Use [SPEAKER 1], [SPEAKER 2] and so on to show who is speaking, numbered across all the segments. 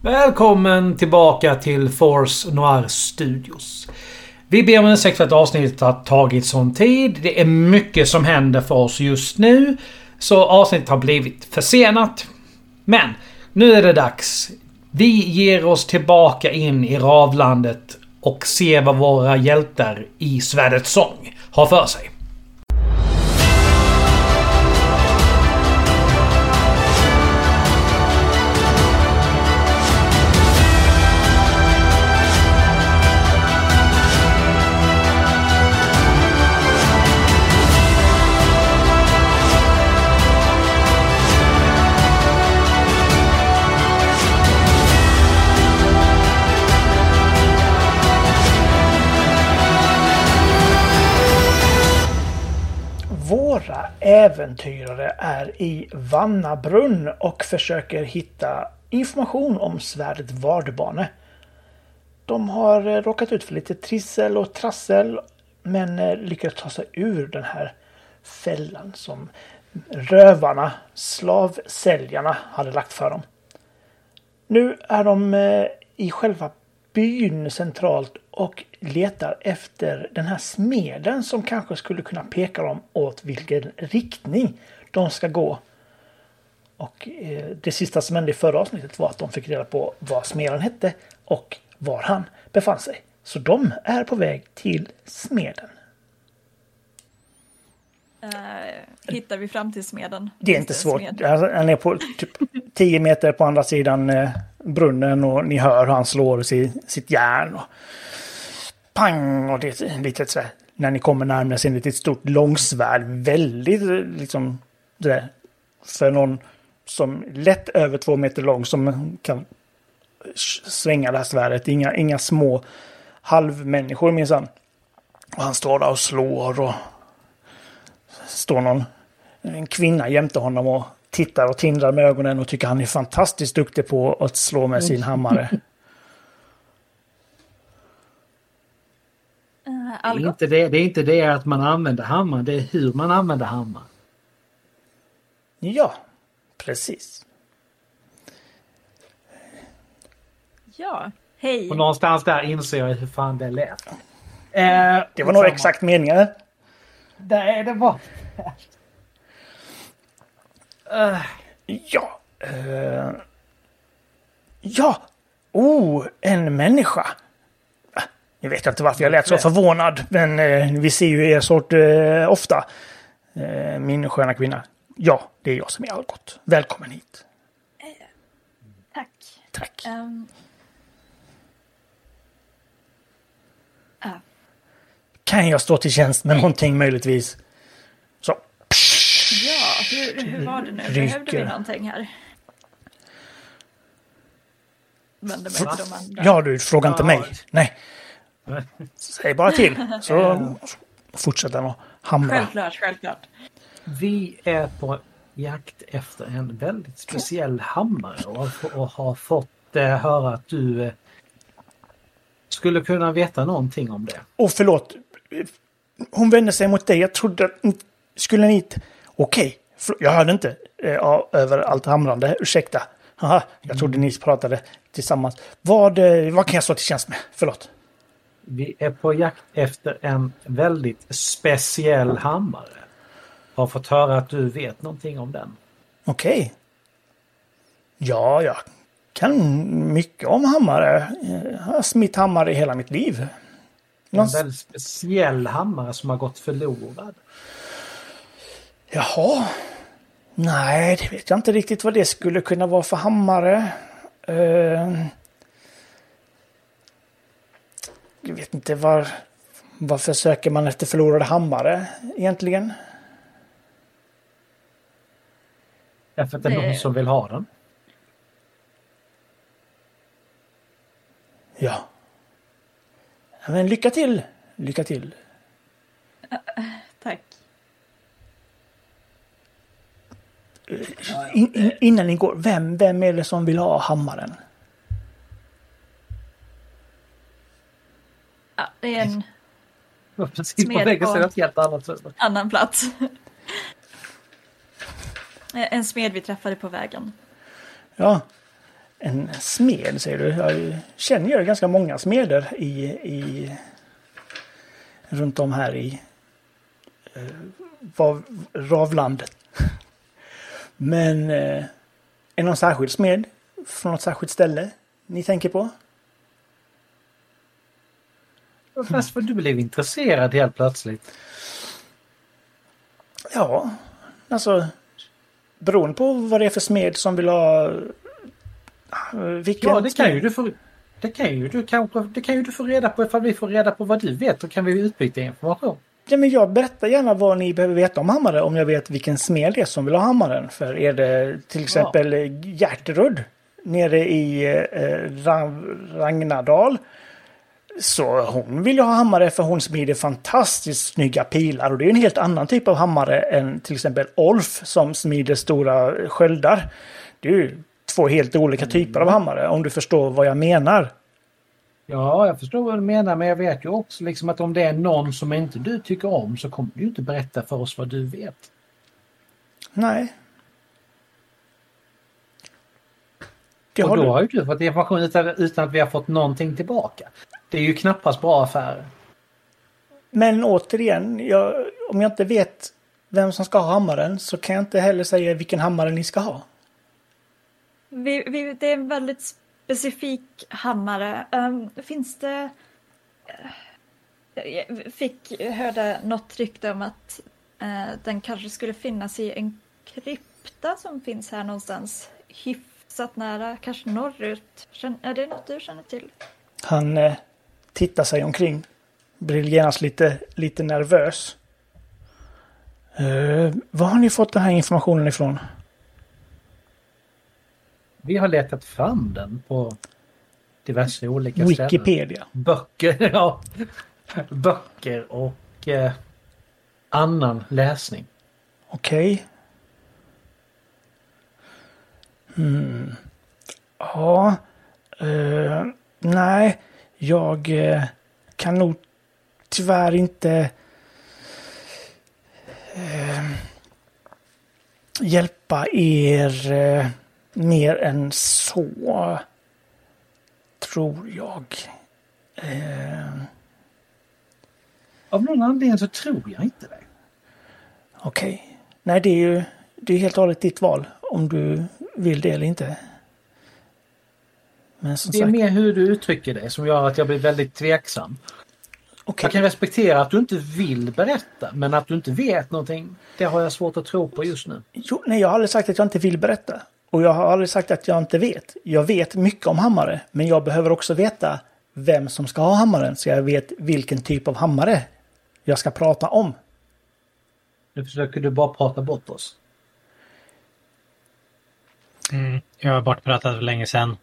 [SPEAKER 1] Välkommen tillbaka till Force Noir Studios. Vi ber om ursäkt för att avsnittet har tagit sån tid. Det är mycket som händer för oss just nu. Så avsnittet har blivit försenat. Men nu är det dags. Vi ger oss tillbaka in i Ravlandet och ser vad våra hjältar i Svärdets sång har för sig.
[SPEAKER 2] Våra äventyrare är i Vannabrunn och försöker hitta information om svärdet Vardbane. De har råkat ut för lite trissel och trassel men lyckats ta sig ur den här fällan som rövarna, slavsäljarna, hade lagt för dem. Nu är de i själva byn centralt och letar efter den här smeden som kanske skulle kunna peka dem åt vilken riktning de ska gå. Och det sista som hände i förra avsnittet var att de fick reda på vad smeden hette och var han befann sig. Så de är på väg till smeden.
[SPEAKER 3] Hittar vi fram till smeden?
[SPEAKER 2] Det är inte svårt. Han är på typ 10 meter på andra sidan brunnen och ni hör hur han slår sitt järn. Och pang! Och det är lite så här, när ni kommer närmare ser ni ett stort långsvärd. Väldigt liksom det där, för någon som lätt över 2 meter lång som kan svänga det här svärdet. Inga små halvmänniskor minsann. Och han står där och slår och står en kvinna jämte honom och tittar och tindrar med ögonen och tycker han är fantastiskt duktig på att slå med sin hammare.
[SPEAKER 1] Det är inte det att man använder hammaren, det är hur man använder hammaren.
[SPEAKER 2] Ja, precis.
[SPEAKER 3] Ja, hej.
[SPEAKER 1] Och någonstans där inser jag hur fan det lät.
[SPEAKER 2] Det var nog exakt meningen.
[SPEAKER 1] Det var...
[SPEAKER 2] Ja. Ja. En människa. Jag vet inte varför jag lät så förvånad. Men vi ser ju er sort ofta. Min sköna kvinna. Ja, det är jag som är Algot. Välkommen hit.
[SPEAKER 3] Tack.
[SPEAKER 2] Kan jag stå till tjänst med någonting möjligtvis? Så.
[SPEAKER 3] Ja, hur var det nu? Behövde vi någonting här? Vänder mig till de andra.
[SPEAKER 2] Ja, du frågar inte mig. Nej. Säg bara till. Så fortsätter han att hamra.
[SPEAKER 3] Självklart.
[SPEAKER 1] Vi är på jakt efter en väldigt speciell hammare och har fått höra att du skulle kunna veta någonting om det.
[SPEAKER 2] Förlåt. Hon vände sig mot dig. Jag trodde att skulle ni inte... Okej. Jag hörde inte över allt hamrande. Ursäkta. Aha, jag trodde ni pratade tillsammans. Vad kan jag stå till tjänst med? Förlåt.
[SPEAKER 1] Vi är på jakt efter en väldigt speciell hammare. Har fått höra att du vet någonting om den.
[SPEAKER 2] Okej. Ja, jag kan mycket om hammare. Jag har smitt hammare i hela mitt liv.
[SPEAKER 1] En väldigt speciell hammare som har gått förlorad.
[SPEAKER 2] Jaha. Nej, det vet jag inte riktigt vad det skulle kunna vara för hammare. Jag vet inte varför söker man efter förlorade hammare egentligen.
[SPEAKER 1] Därför att det är någon som vill ha den.
[SPEAKER 2] Ja. Men lycka till. Lycka till.
[SPEAKER 3] Tack.
[SPEAKER 2] Innan ni går, vem är det som vill ha hammaren?
[SPEAKER 3] Ja, det är en
[SPEAKER 1] precis på väggen så är det ett helt annat
[SPEAKER 3] annan plats. En smed vi träffade på vägen.
[SPEAKER 2] Ja. en smed, säger du. Jag känner ju ganska många smeder runt om här i Ravlandet. Men är någon särskild smed från något särskilt ställe ni tänker på?
[SPEAKER 1] Fast för du blev intresserad helt plötsligt.
[SPEAKER 2] Ja, alltså beroende på vad det är för smed som vill ha
[SPEAKER 1] Ja, det kan ju du få reda på. Ifall vi får reda på vad du vet, då kan vi utbyta information.
[SPEAKER 2] Ja, men jag berättar gärna vad ni behöver veta om hammare om jag vet vilken smed det är som vill ha hammaren. För är det till exempel Hjärterud nere i Ragnardal, så hon vill ju ha hammare för hon smider fantastiskt snygga pilar. Och det är en helt annan typ av hammare än till exempel Olf som smider stora sköldar. Det är ju 2 helt olika typer av hammare, om du förstår vad jag menar.
[SPEAKER 1] Ja, jag förstår vad du menar, men jag vet ju också liksom att om det är någon som inte du tycker om så kommer du inte berätta för oss vad du vet.
[SPEAKER 2] Nej.
[SPEAKER 1] Och då har ju du fått information utan att vi har fått någonting tillbaka. Det är ju knappast bra affärer.
[SPEAKER 2] Men återigen, om jag inte vet vem som ska ha hammaren så kan jag inte heller säga vilken hammare ni ska ha.
[SPEAKER 3] Det är en väldigt specifik hammare. Finns det... Jag hörde något rykte om att den kanske skulle finnas i en krypta som finns här någonstans. Hyfsat nära, kanske norrut. Är det något du känner till?
[SPEAKER 2] Han tittar sig omkring. Blir genast lite nervös. Var har ni fått den här informationen ifrån?
[SPEAKER 1] Vi har letat fram den på diverse olika
[SPEAKER 2] Wikipedia.
[SPEAKER 1] ställen. Böcker, ja. Böcker och annan läsning.
[SPEAKER 2] Okej. Ja. Nej, jag kan nog tyvärr inte hjälpa er mer än så, tror jag.
[SPEAKER 1] Av någon anledning så tror jag inte det.
[SPEAKER 2] Okej. Nej, det är helt och hållet ditt val om du vill det eller inte. Men som
[SPEAKER 1] det är mer hur du uttrycker det som gör att jag blir väldigt tveksam.
[SPEAKER 2] Okay.
[SPEAKER 1] Jag kan respektera att du inte vill berätta, men att du inte vet någonting, det har jag svårt att tro på just nu.
[SPEAKER 2] Jo, nej, jag har aldrig sagt att jag inte vill berätta. Och jag har aldrig sagt att jag inte vet. Jag vet mycket om hammare, men jag behöver också veta vem som ska ha hammaren så jag vet vilken typ av hammare jag ska prata om.
[SPEAKER 1] Nu försöker du bara prata bort oss.
[SPEAKER 4] Jag har bortpratat för länge sedan.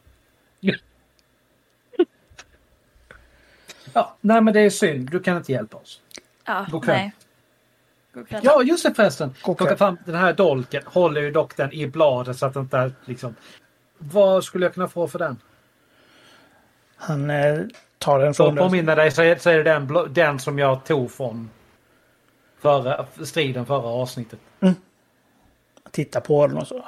[SPEAKER 1] Ja, nej men det är synd. Du kan inte hjälpa oss.
[SPEAKER 3] Ja,
[SPEAKER 1] God kväll.
[SPEAKER 3] nej. God kväll.
[SPEAKER 1] Ja, just det förresten.
[SPEAKER 2] Plocka
[SPEAKER 1] fram den här dolken. Håller ju dock den i bladet så att det inte liksom... Vad skulle jag kunna få för den?
[SPEAKER 2] Han tar den från
[SPEAKER 1] dig. Påminner dig så är det den som jag tog från striden förra avsnittet.
[SPEAKER 2] Titta på den och så.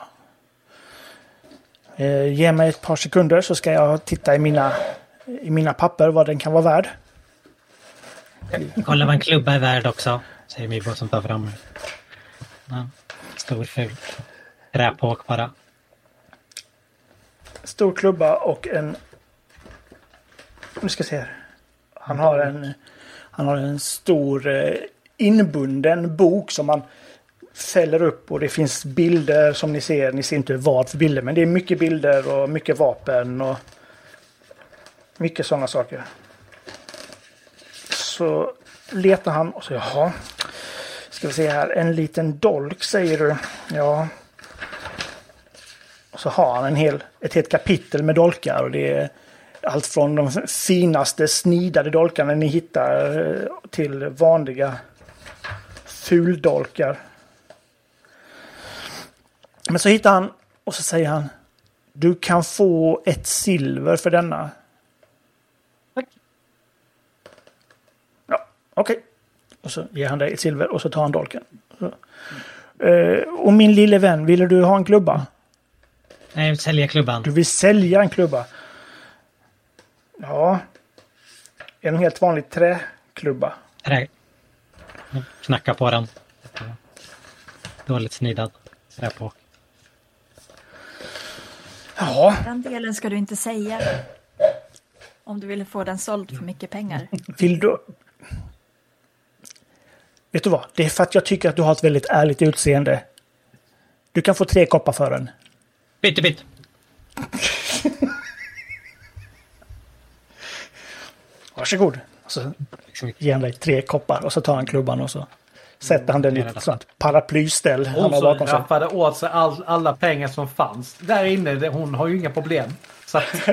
[SPEAKER 2] Ge mig ett par sekunder så ska jag titta i mina papper vad den kan vara värd.
[SPEAKER 4] Kolla vad en klubba är värd också, säger Mibbo som tar fram. Ja, stor ful. Räpåk bara.
[SPEAKER 2] Stor klubba och en... Nu ska jag se här. Han har en stor inbunden bok som man fäller upp och det finns bilder som ni ser. Ni ser inte vad för bilder, men det är mycket bilder och mycket vapen och mycket sådana saker. Så letar han och så jaha. Ska vi se här. En liten dolk säger du. Ja. Och så har han ett helt kapitel med dolkar och det är allt från de finaste snidade dolkarna ni hittar till vanliga fuldolkar. Men så hittar han och så säger han: du kan få 1 silver för denna.
[SPEAKER 1] Tack.
[SPEAKER 2] Ja, okej. Och så ger han dig 1 silver och så tar han dolken. Så. Och min lille vän, ville du ha en klubba?
[SPEAKER 4] Nej, sälja klubban.
[SPEAKER 2] Du vill sälja en klubba? Ja. En helt vanlig träklubba.
[SPEAKER 4] Knacka på den. Dåligt snidad. På.
[SPEAKER 2] Ja.
[SPEAKER 3] Den delen ska du inte säga. Om du vill få den såld för mycket pengar.
[SPEAKER 2] Vill du... Vet du vad? Det är för att jag tycker att du har ett väldigt ärligt utseende. Du kan få 3 koppar för den.
[SPEAKER 4] Bitte.
[SPEAKER 2] Varsågod. Och så ger han dig 3 koppar och så tar han klubban och så sätter han den i ett sånt paraplyställ.
[SPEAKER 1] Hon så rappade åt sig alla pengar som fanns. Där inne, hon har ju inga problem. Så att...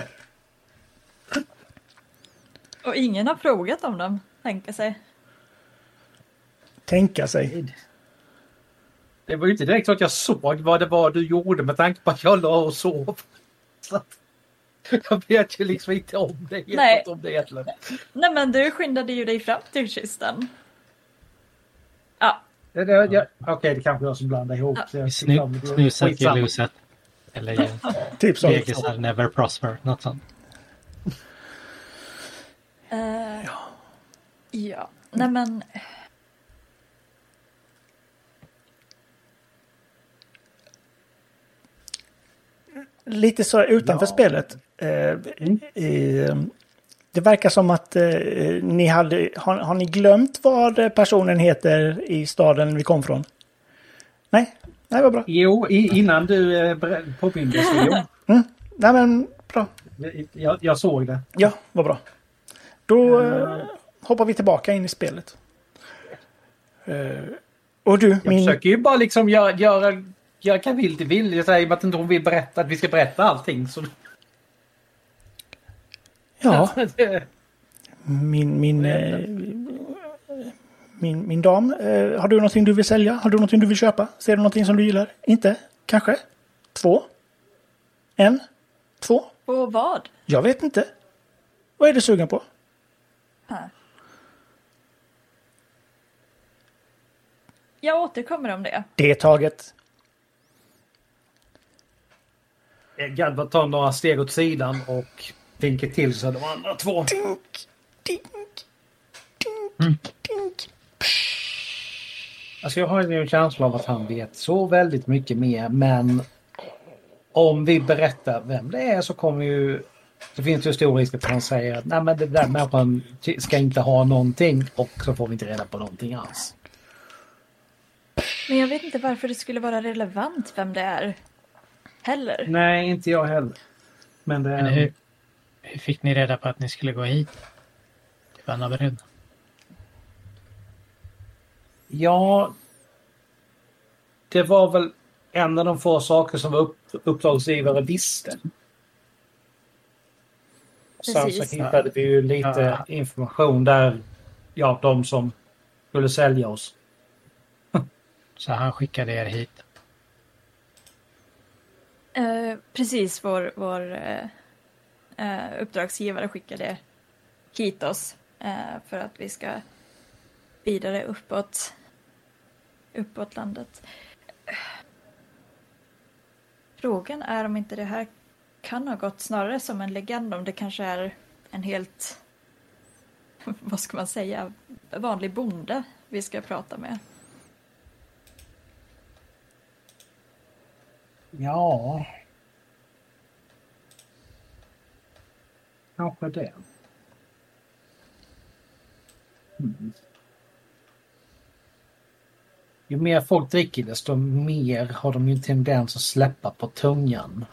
[SPEAKER 3] Och ingen har frågat om dem, tänker sig.
[SPEAKER 2] Tänka sig.
[SPEAKER 1] Det var ju inte direkt så att jag såg vad det var du gjorde med tanke på att jag la och sov. Så att... Jag vet ju liksom inte om det.
[SPEAKER 3] Nej.
[SPEAKER 1] Om det egentligen.
[SPEAKER 3] Nej, men du skyndade ju dig fram till kistan. Ja.
[SPEAKER 1] Okej, det kanske jag som blandar ihop.
[SPEAKER 3] Ja.
[SPEAKER 4] Snuset till luset. Eller
[SPEAKER 2] typ så.
[SPEAKER 4] Vegas never prosper. Något sånt.
[SPEAKER 3] Ja. Nej, men...
[SPEAKER 2] Lite så utanför spelet. Det verkar som att ni hade... Har ni glömt vad personen heter i staden vi kom från? Nej, vad bra.
[SPEAKER 1] Jo, innan du påminde så jo.
[SPEAKER 2] Nej, men bra.
[SPEAKER 1] Jag såg det.
[SPEAKER 2] Ja, vad bra. Då hoppar vi tillbaka in i spelet. Och du,
[SPEAKER 1] jag försöker ju bara liksom göra jag kan vill. Jag säger att inte hon vill berätta att vi ska berätta allting. Så...
[SPEAKER 2] Ja. Min dam, har du någonting du vill sälja? Har du någonting du vill köpa? Ser du någonting som du gillar? Inte? Kanske? 2? 1? 2?
[SPEAKER 3] På vad?
[SPEAKER 2] Jag vet inte. Vad är du sugen på?
[SPEAKER 3] Jag återkommer om det.
[SPEAKER 2] Det är taget.
[SPEAKER 1] Galva tar några steg åt sidan och vinkar till så de andra 2.
[SPEAKER 2] Dink.
[SPEAKER 1] Alltså jag har ju en känsla av att han vet så väldigt mycket mer, men om vi berättar vem det är så kommer ju det finns ju stor risk att han säger att nej, men det där människan ska inte ha någonting och så får vi inte reda på någonting alls.
[SPEAKER 3] Men jag vet inte varför det skulle vara relevant vem det är. Heller.
[SPEAKER 1] Nej, inte jag heller. Men
[SPEAKER 4] hur fick ni reda på att ni skulle gå hit? Till Vannabrunn?
[SPEAKER 1] Ja, det var väl en av de få saker som var uppdragsgivare visste. Sen så hittade vi ju lite information där, ja, de som skulle sälja oss.
[SPEAKER 4] Så han skickade er hit?
[SPEAKER 3] Precis, vår uppdragsgivare skickade hit oss för att vi ska vidare uppåt landet. Frågan är om inte det här kan ha gått snarare som en legend, om det kanske är en helt, vad ska man säga, vanlig bonde vi ska prata med.
[SPEAKER 1] Ja. Kanske det. Ju mer folk dricker desto mer har de ju en tendens att släppa på tungan.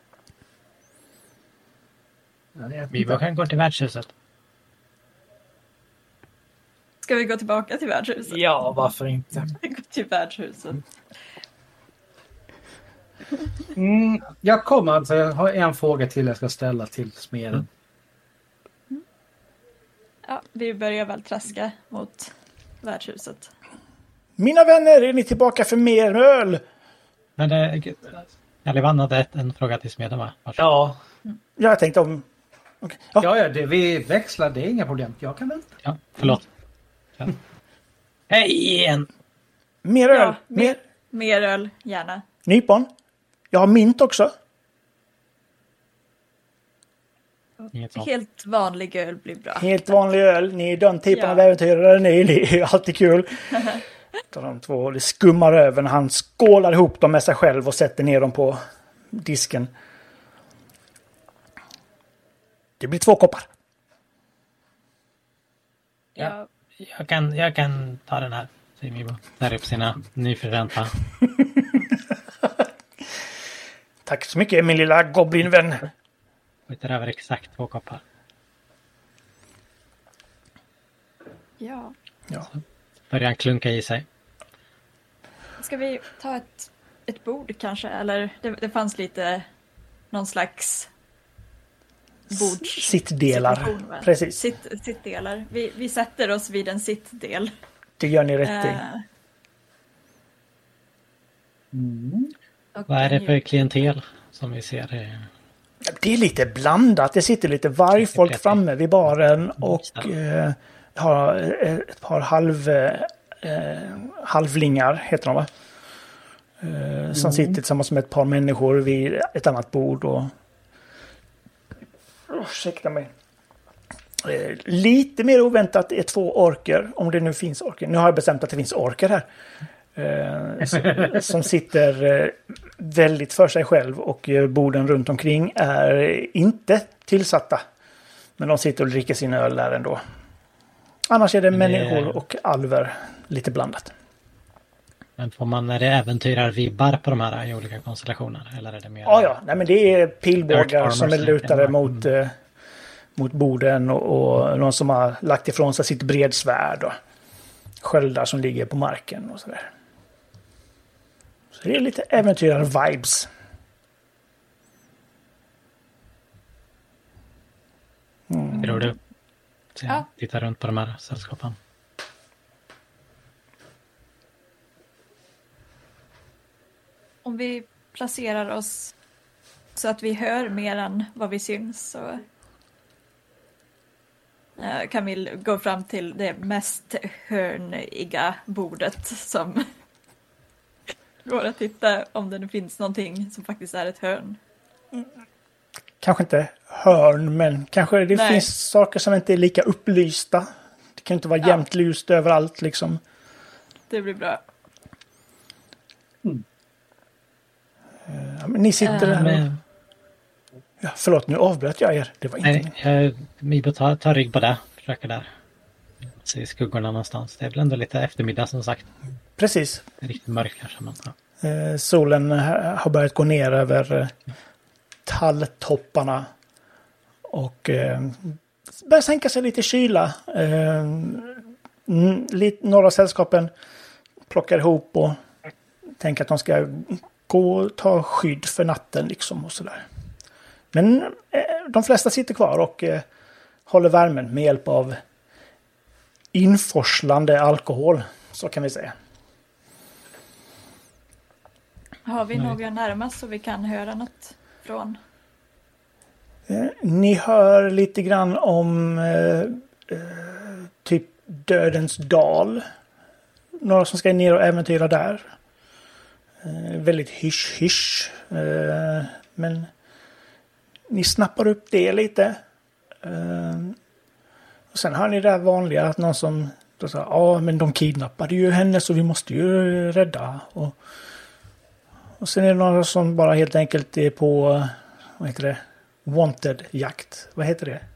[SPEAKER 4] Vi kan gå till värdshuset.
[SPEAKER 3] Ska vi gå tillbaka till värdshuset?
[SPEAKER 1] Ja, varför inte?
[SPEAKER 3] Vi går till värdshuset.
[SPEAKER 1] Jag kommer alltså, jag har en fråga till jag ska ställa till smeden.
[SPEAKER 3] Ja, vi börjar väl traska mot värdshuset.
[SPEAKER 2] Mina vänner, är ni tillbaka för mer öl?
[SPEAKER 4] Men Alivan hade en fråga till smeden, va?
[SPEAKER 1] Ja.
[SPEAKER 2] Jag tänkte om... Okay.
[SPEAKER 1] Ja, vi växlar, det är inga problem. Jag kan vänta.
[SPEAKER 4] Ja, förlåt. Ja. Hej igen!
[SPEAKER 2] Mer öl!
[SPEAKER 3] Ja, mer öl, gärna.
[SPEAKER 2] Nypon? Jag har mint också.
[SPEAKER 4] Inget sånt.
[SPEAKER 3] Helt vanlig öl blir bra.
[SPEAKER 2] Helt vanlig öl. Ni är den typen
[SPEAKER 3] Ja.
[SPEAKER 2] av äventyrare. Det är alltid kul. De två det skummar över när han skålar ihop dem med sig själv och sätter ner dem på disken. Det blir 2 koppar.
[SPEAKER 3] Ja.
[SPEAKER 4] Jag kan ta den här, säger Mibo. Där upp sina nyförvänta.
[SPEAKER 2] Tack så mycket, min lilla goblinvän.
[SPEAKER 4] Skjuter över exakt 2 koppar.
[SPEAKER 3] Ja.
[SPEAKER 2] Ja.
[SPEAKER 4] Börjar han klunka i sig.
[SPEAKER 3] Ska vi ta ett bord kanske? Eller det fanns lite någon slags
[SPEAKER 2] Sittdelar.
[SPEAKER 3] situation, va?
[SPEAKER 2] Precis.
[SPEAKER 3] Sittdelar. Vi sätter oss vid en sittdel.
[SPEAKER 2] Det gör ni rätt i.
[SPEAKER 3] Och
[SPEAKER 4] Vad är det för klientel som vi ser?
[SPEAKER 2] Det är lite blandat. Det sitter lite vargfolk framme vid baren och har ett par halvlingar, heter de va? Som sitter tillsammans med ett par människor vid ett annat bord. Och... ursäkta mig. Lite mer oväntat är 2 orker, om det nu finns orker. Nu har jag bestämt att det finns orker här. Som sitter väldigt för sig själv och borden runt omkring är inte tillsatta. Men de sitter och dricker sin öl där ändå. Annars är det människor och alver lite blandat.
[SPEAKER 4] Men får man, är det äventyrar-vibbar på de här i olika konstellationer? Eller är det mer...
[SPEAKER 2] Ja. Nej, men det är pilbågar som är lutade mot borden och någon som har lagt ifrån sig sitt bredsvärd och sköldar som ligger på marken och sådär. Så det är lite äventyrar-vibes.
[SPEAKER 4] Tror du? Så jag
[SPEAKER 3] Ja.
[SPEAKER 4] tittar runt på de här sällskapen.
[SPEAKER 3] Om vi placerar oss så att vi hör mer än vad vi syns så kan vi gå fram till det mest hörniga bordet som går att titta om det nu finns någonting som faktiskt är ett hörn.
[SPEAKER 2] Kanske inte hörn, men kanske det finns saker som inte är lika upplysta. Det kan inte vara jämnt lyst överallt liksom.
[SPEAKER 3] Det blir bra.
[SPEAKER 2] Ja, men ni sitter där.
[SPEAKER 4] Men,
[SPEAKER 2] Ja, förlåt, nu avbröt jag er. Det var inte...
[SPEAKER 4] nej, Mibo tar rygg på det. Försöker där. Se skuggorna någonstans. Det är väl ändå lite eftermiddag som sagt.
[SPEAKER 2] Precis.
[SPEAKER 4] Det är riktigt mörkt kanske. Men,
[SPEAKER 2] Solen har börjat gå ner över talltopparna och börjar sänka sig lite kyla. Några av sällskapen plockar ihop och tänker att de ska gå och ta skydd för natten liksom och sådär. Men de flesta sitter kvar och håller värmen med hjälp av inforslande alkohol, så kan vi säga.
[SPEAKER 3] Har vi några närmast så vi kan höra något från?
[SPEAKER 2] Ni hör lite grann om typ Dödens dal. Några som ska ner och äventyra där. Väldigt hysch. Men ni snappar upp det lite. Och sen har ni det vanliga att någon som då säger, ja men de kidnappade ju henne så vi måste ju rädda. Och sen är det några som bara helt enkelt är på, vad heter det? Wanted-jakt. Vad heter det?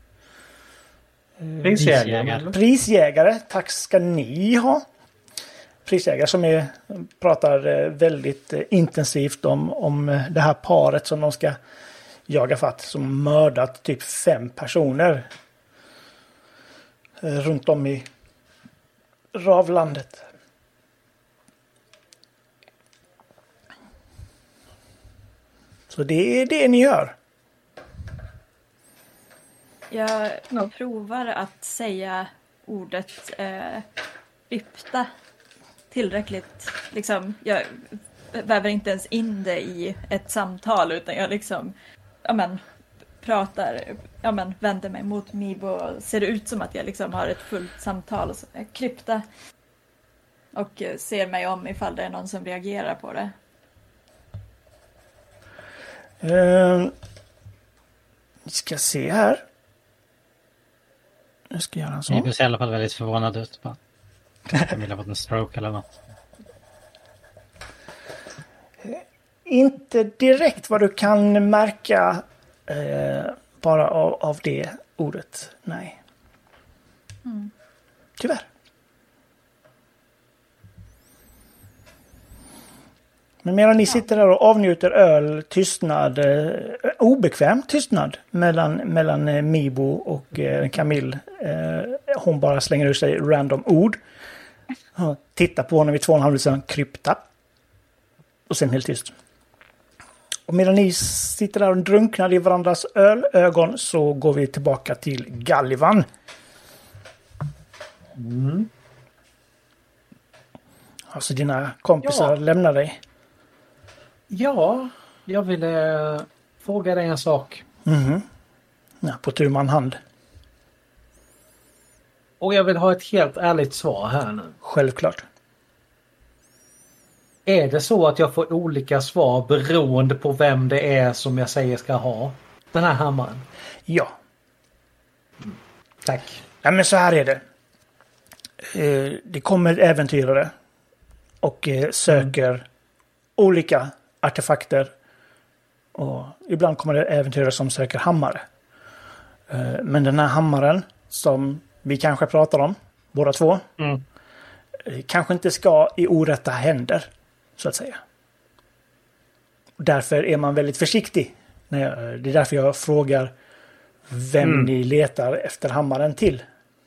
[SPEAKER 2] Prisjägare. Tack ska ni ha. Prisjägare som pratar väldigt intensivt om det här paret som de ska jaga fatt, som mördat typ 5 personer runt om i Ravlandet. Så det är det ni gör.
[SPEAKER 3] Jag provar att säga ordet lyfta tillräckligt. Liksom, jag väver inte ens in det i ett samtal utan jag liksom pratar, vänder mig mot Mibo och ser det ut som att jag liksom har ett fullt samtal och så krypta och ser mig om ifall det är någon som reagerar på det.
[SPEAKER 2] Vi ska se här. Jag ska göra en sån.
[SPEAKER 4] Jag ser i alla fall väldigt förvånad ut. Jag vill ha fått en stroke eller något.
[SPEAKER 2] Inte direkt vad du kan märka bara av det ordet. Nej. Tyvärr. Men medan ni sitter där och avnjuter öl, tystnad, obekväm tystnad mellan Mibo och Camille. Hon bara slänger ur sig random ord. Tittar på honom i 2,5 sedan krypta. Och sen helt tyst. Och medan ni sitter där och drunknar i varandras ölögon så går vi tillbaka till Gallivan. Alltså dina kompisar lämnar dig.
[SPEAKER 1] Ja, jag ville fråga dig en sak.
[SPEAKER 2] Ja, på tur man hand.
[SPEAKER 1] Och jag vill ha ett helt ärligt svar här nu.
[SPEAKER 2] Självklart.
[SPEAKER 1] Är det så att jag får olika svar beroende på vem det är som jag säger ska ha den här hammaren?
[SPEAKER 2] Ja.
[SPEAKER 1] Tack.
[SPEAKER 2] Ja, men så här är det. Det kommer äventyrare och söker olika artefakter. Och ibland kommer det äventyrare som söker hammare. Men den här hammaren som vi kanske pratar om, båda två, kanske inte ska i orätta händer, så att säga. Därför är man väldigt försiktig. Det är därför jag frågar vem ni letar efter hammaren till.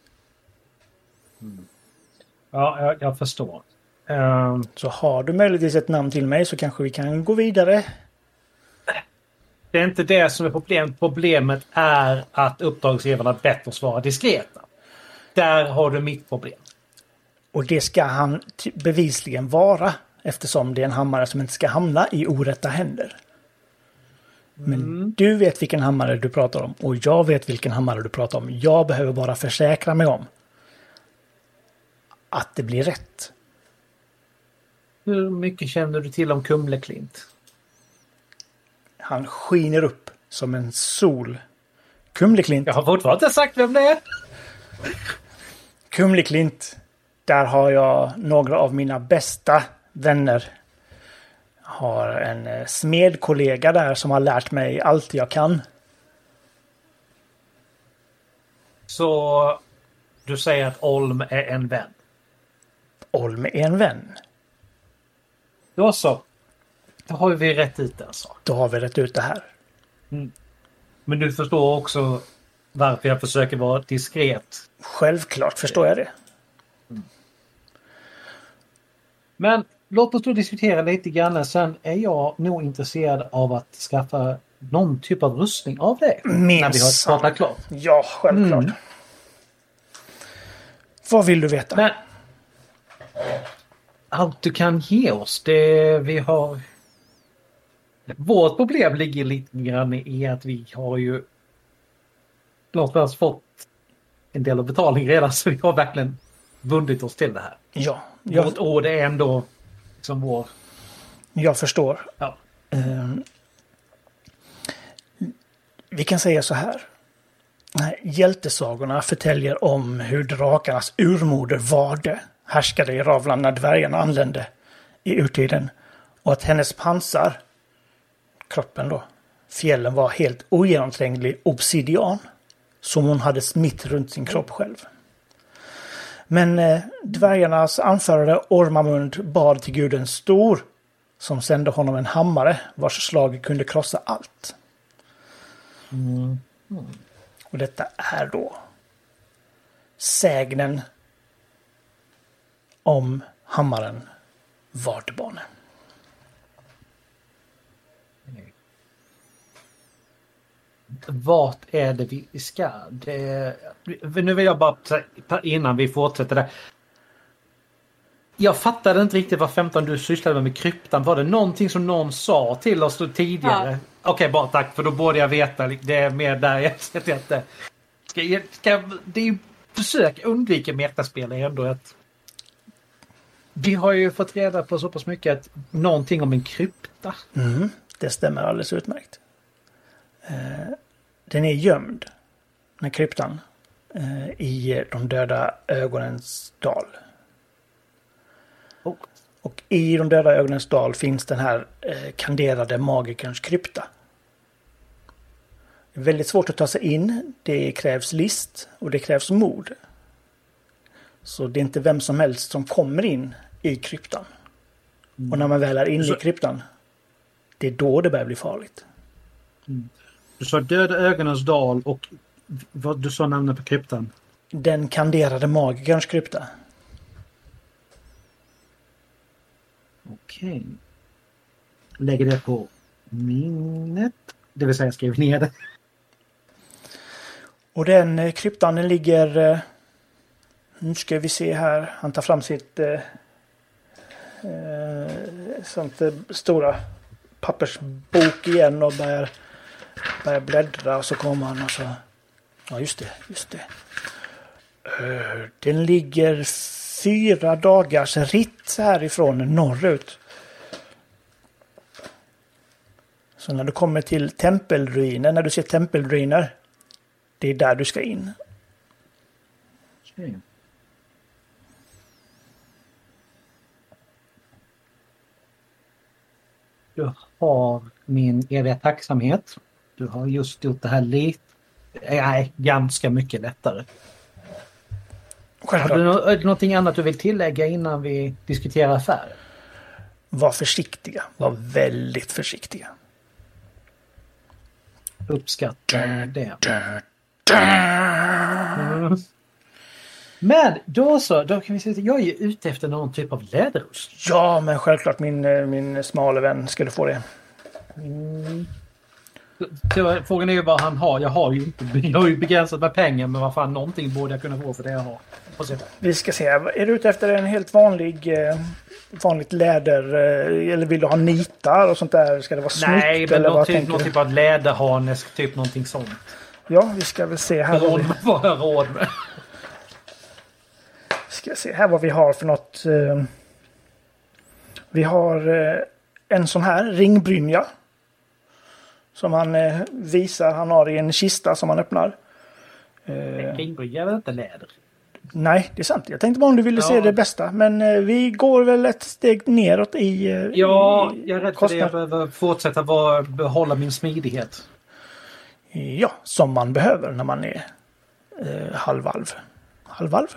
[SPEAKER 1] Ja, jag förstår.
[SPEAKER 2] Så har du möjligtvis ett namn till mig så kanske vi kan gå vidare.
[SPEAKER 1] Det är inte det som är problemet. Problemet är att uppdragsgivarna bättre svarar diskreta. Där har du mitt problem.
[SPEAKER 2] Och det ska han bevisligen vara, eftersom det är en hammare som inte ska hamna i orätta händer. Men du vet vilken hammare du pratar om och jag vet vilken hammare du pratar om. Jag behöver bara försäkra mig om att det blir rätt.
[SPEAKER 1] Hur mycket känner du till om Kumleklint?
[SPEAKER 2] Han skiner upp som en sol. Kumleklint.
[SPEAKER 1] Jag har fortfarande inte sagt vem det är.
[SPEAKER 2] Kumleklint. Där har jag några av mina bästa vänner. Jag har en smedkollega där som har lärt mig allt jag kan.
[SPEAKER 1] Så du säger att Olm är en vän?
[SPEAKER 2] Olm är en vän.
[SPEAKER 1] Då så. Då har vi rätt ut en sak.
[SPEAKER 2] Då har vi rätt ut det här.
[SPEAKER 1] Men du förstår också varför jag försöker vara diskret.
[SPEAKER 2] Självklart förstår jag det.
[SPEAKER 1] Men låt oss då diskutera lite grann. Sen är jag nog intresserad av att skaffa någon typ av rustning av det. När vi har pratat klart.
[SPEAKER 2] Ja, självklart. Vad vill du veta?
[SPEAKER 1] Men allt du kan ge oss, det vi har... Vårt problem ligger lite grann i att vi har ju någonstans fått en del av betalning redan, så vi har verkligen bundit oss till det här.
[SPEAKER 2] Ja.
[SPEAKER 1] Vårt ord är ändå liksom vår...
[SPEAKER 2] Jag förstår.
[SPEAKER 1] Ja.
[SPEAKER 2] Vi kan säga så här. Hjältesagorna förtäljer om hur drakarnas urmoder Varde härskade i Ravland när dvärgarna anlände i urtiden. Och att hennes pansar, kroppen då, fjällen var helt ogenomtränglig obsidian som hon hade smitt runt sin kropp själv. Men dvärgarnas anförare Ormamund bad till guden Stor som sände honom en hammare vars slag kunde krossa allt. Och detta är då sägnen om hammaren Vardbane.
[SPEAKER 1] Vart är det vi ska? Nu vill jag bara, innan vi fortsätter där. Jag fattade inte riktigt vad 15 du sysslade med kryptan. Var det någonting som någon sa till oss tidigare? Ja. Okej, bara tack, för då borde jag veta. Det är mer där jag inte. Det är ju försök undvika metaspel är ändå ett... Vi har ju fått reda på så pass mycket att någonting om en krypta.
[SPEAKER 2] Det stämmer alldeles utmärkt. Den är gömd, den här kryptan, i de döda ögonens dal. Och i de döda ögonens dal finns den här kanderade magikerns krypta. Det är väldigt svårt att ta sig in. Det krävs list och det krävs mod. Så det är inte vem som helst som kommer in i kryptan. Och när man väl är inne i kryptan, det är då det börjar bli farligt.
[SPEAKER 1] Du sa döda ögonens dal och vad du sa namnet på kryptan?
[SPEAKER 2] Den kanderade magikerns krypta.
[SPEAKER 1] Okej. Lägger det på minnet. Det vill säga skriv ner det.
[SPEAKER 2] Och den kryptan den ligger... Nu ska vi se här. Han tar fram sitt sånt stora pappersbok igen och börjar bläddra. Och så kommer han och så... Ja, just det. Den ligger 4 dagars ritt härifrån norrut. Så när du kommer till tempelruiner, när du ser tempelruiner, det är där du ska in.
[SPEAKER 1] Okay. Du har min eviga tacksamhet. Du har just gjort det här ganska mycket lättare.
[SPEAKER 2] Självklart.
[SPEAKER 1] Har du någonting annat du vill tillägga innan vi diskuterar affärer?
[SPEAKER 2] Var försiktiga. Var väldigt försiktiga.
[SPEAKER 1] Uppskattar det. Men då kan vi säga att jag är ute efter någon typ av läderrust.
[SPEAKER 2] Ja, men självklart min smala vän skulle få det.
[SPEAKER 1] Så frågan är ju vad han har. Jag har ju begränsat med pengar, men vad fan, någonting borde jag kunna få för det jag har.
[SPEAKER 2] Vi ska se. Är du ute efter en helt vanligt läder, eller vill du ha nitar och sånt där? Ska det vara snyggt?
[SPEAKER 1] Nej, men någon typ av läderharnesk, typ någonting sånt.
[SPEAKER 2] Ja, vi ska väl se här.
[SPEAKER 1] Vad jag har råd med.
[SPEAKER 2] Ska se här vad vi har för något. Vi har en sån här ringbrynja. Som han visar. Han har i en kista som han öppnar.
[SPEAKER 1] Ringbrynja är väl inte läder?
[SPEAKER 2] Nej, det är sant. Jag tänkte bara om du ville se det bästa. Men vi går väl ett steg neråt i
[SPEAKER 1] ja, jag är rädd för det. Jag behöver fortsätta behålla min smidighet.
[SPEAKER 2] Ja, som man behöver när man är halvalv. Halvalv?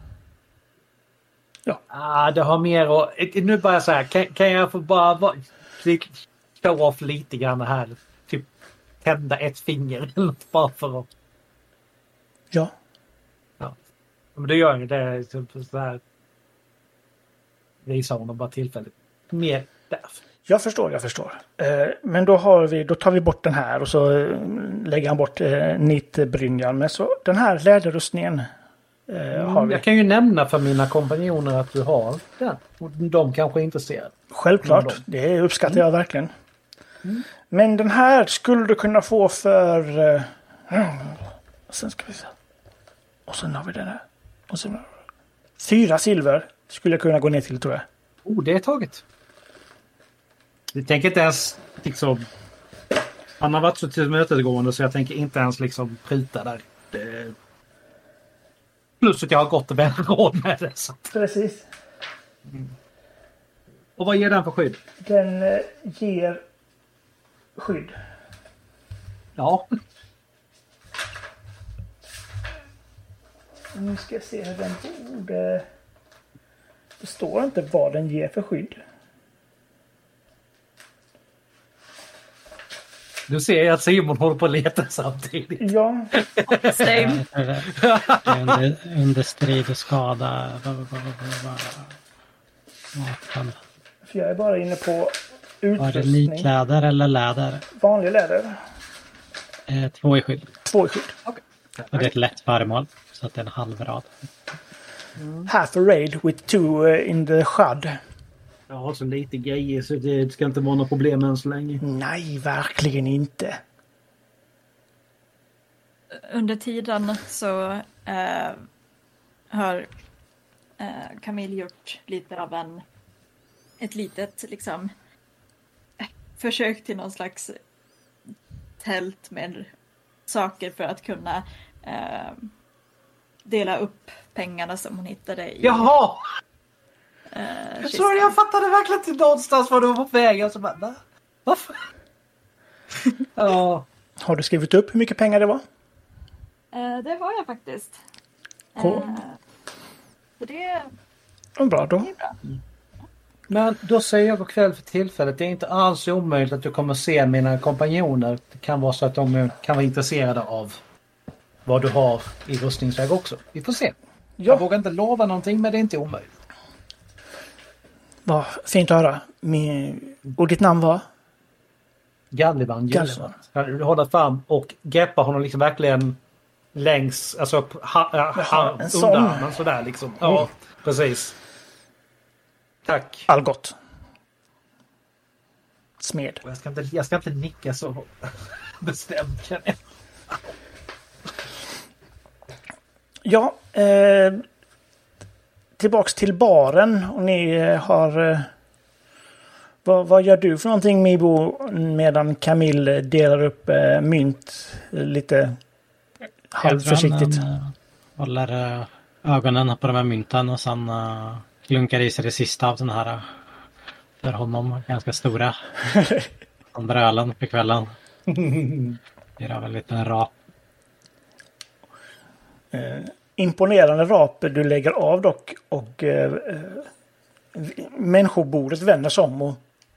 [SPEAKER 2] Ja.
[SPEAKER 1] Det har mer och nu bara så här, kan jag få bara show off lite grann här, typ tända ett finger eller något bara för att...
[SPEAKER 2] Ja.
[SPEAKER 1] Men det gör ju det typ så här. Visa honom bara tillfälligt. Mer därför.
[SPEAKER 2] Jag förstår. Men då tar vi bort den här och så lägger han bort nitbrynjan. Men så den här läderrustningen har vi.
[SPEAKER 1] Jag kan ju nämna för mina kompanjoner att du har den. Och de kanske är intresserade.
[SPEAKER 2] Självklart, det uppskattar jag verkligen. Men den här skulle du kunna få för... sen ska vi se. Och sen har vi den här. Och sen 4 silver skulle jag kunna gå ner till, tror jag.
[SPEAKER 1] Det är taget. Jag tänker inte ens liksom... Han har varit så tillmötesgående så jag tänker inte ens liksom pruta där. Plus att jag har gått och väl råd med det. Så.
[SPEAKER 2] Precis.
[SPEAKER 1] Och vad ger den för skydd?
[SPEAKER 2] Den ger skydd.
[SPEAKER 1] Ja.
[SPEAKER 2] Nu ska jag se hur den borde... Det står inte vad den ger för skydd.
[SPEAKER 1] Du ser jag att Simon håller på att leta samtidigt.
[SPEAKER 2] Ja.
[SPEAKER 3] Same.
[SPEAKER 4] Under strid och skada.
[SPEAKER 2] För jag är bara inne på
[SPEAKER 4] Var det
[SPEAKER 2] utrustning.
[SPEAKER 4] likläder eller läder?
[SPEAKER 2] Vanlig läder.
[SPEAKER 4] 2 i skydd.
[SPEAKER 2] 2 i skydd.
[SPEAKER 1] Okay.
[SPEAKER 4] Och det är ett lätt föremål. Så att det är en halv rad.
[SPEAKER 2] Half a raid with 2 in the shad.
[SPEAKER 1] Jag har så lite grejer så det ska inte vara några problem än så länge.
[SPEAKER 2] Nej, verkligen inte.
[SPEAKER 3] Under tiden så har Camille gjort lite av ett litet liksom försök till någon slags tält med saker för att kunna dela upp pengarna som hon hittade i.
[SPEAKER 1] Jaha! Jag fattade verkligen inte någonstans var du var på väg. Alltså, va? Varför? Ja.
[SPEAKER 2] Har du skrivit upp hur mycket pengar det var?
[SPEAKER 3] Det har jag faktiskt. Så det
[SPEAKER 2] Bra då.
[SPEAKER 3] är bra.
[SPEAKER 1] Men då säger jag på kväll för tillfället. Det är inte alls omöjligt att du kommer se mina kompanjoner. Det kan vara så att de kan vara intresserade av vad du har i rustningsväg också. Vi får se. Jag vågar inte lova någonting, men det är inte omöjligt.
[SPEAKER 2] Vad fint att höra. Och ditt namn var?
[SPEAKER 1] Gallivan. Du håller fram och greppar honom liksom verkligen längs, alltså underarmen sådär liksom. Ja, precis. Tack.
[SPEAKER 2] Algot. Smed.
[SPEAKER 1] Jag ska inte nicka så bestämt, känner jag.
[SPEAKER 2] Ja, tillbaks till baren. Och ni har... Vad gör du för någonting, Mibo, medan Camille delar upp mynt lite halvförsiktigt?
[SPEAKER 4] Han håller ögonen på de här mynten och sen klunkar i sig det sista av den här för honom ganska stora brölen på kvällen. Det är väl lite en rap.
[SPEAKER 2] Imponerande rap du lägger av dock, och människobordet vänder sig om och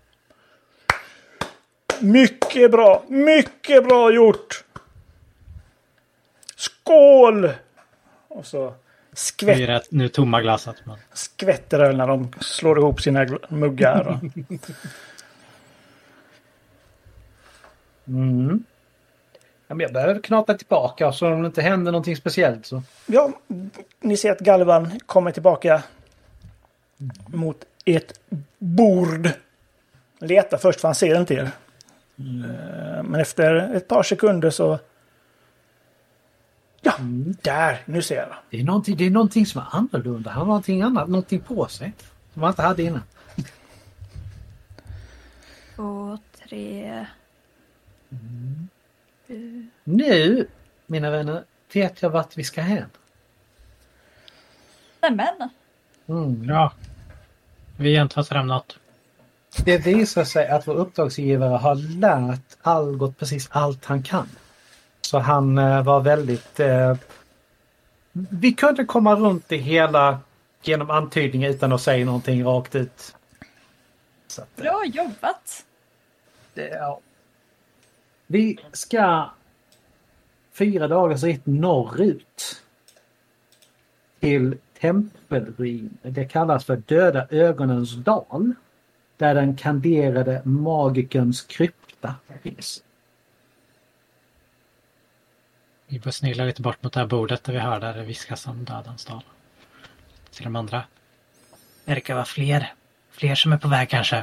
[SPEAKER 2] mycket bra gjort. Skål! Och så
[SPEAKER 4] nu tomma glaset. Men...
[SPEAKER 2] skvätter öl när de slår ihop sina muggar. Och...
[SPEAKER 1] Jag behöver knata tillbaka så om det inte händer någonting speciellt. Så.
[SPEAKER 2] Ja, ni ser att Galvan kommer tillbaka mot ett bord. Letar först för han ser inte er. Men efter ett par sekunder så... Ja, där, nu ser jag.
[SPEAKER 1] Det är någonting som är annorlunda. Han har någonting annat, någonting på sig som han inte hade innan.
[SPEAKER 3] 2, 3...
[SPEAKER 1] Nu, mina vänner, vet jag vart vi ska hem.
[SPEAKER 3] Nämen.
[SPEAKER 4] Ja. Vi har inte fått fram något.
[SPEAKER 1] Det visar sig att vår uppdragsgivare har lärt Algot precis allt han kan. Så han var väldigt... vi kunde komma runt det hela genom antydningar utan att säga någonting rakt ut. Så att,
[SPEAKER 3] Bra jobbat.
[SPEAKER 1] Ja. Vi ska 4 dagars ritt norrut till tempelruin. Det kallas för Döda ögonens dal. Där den kanderade magikerns krypta finns.
[SPEAKER 4] Vi får snilla lite bort mot det här bordet där vi hör där det viskas om dödens dal. Till de andra. Verkar vara fler som är på väg kanske.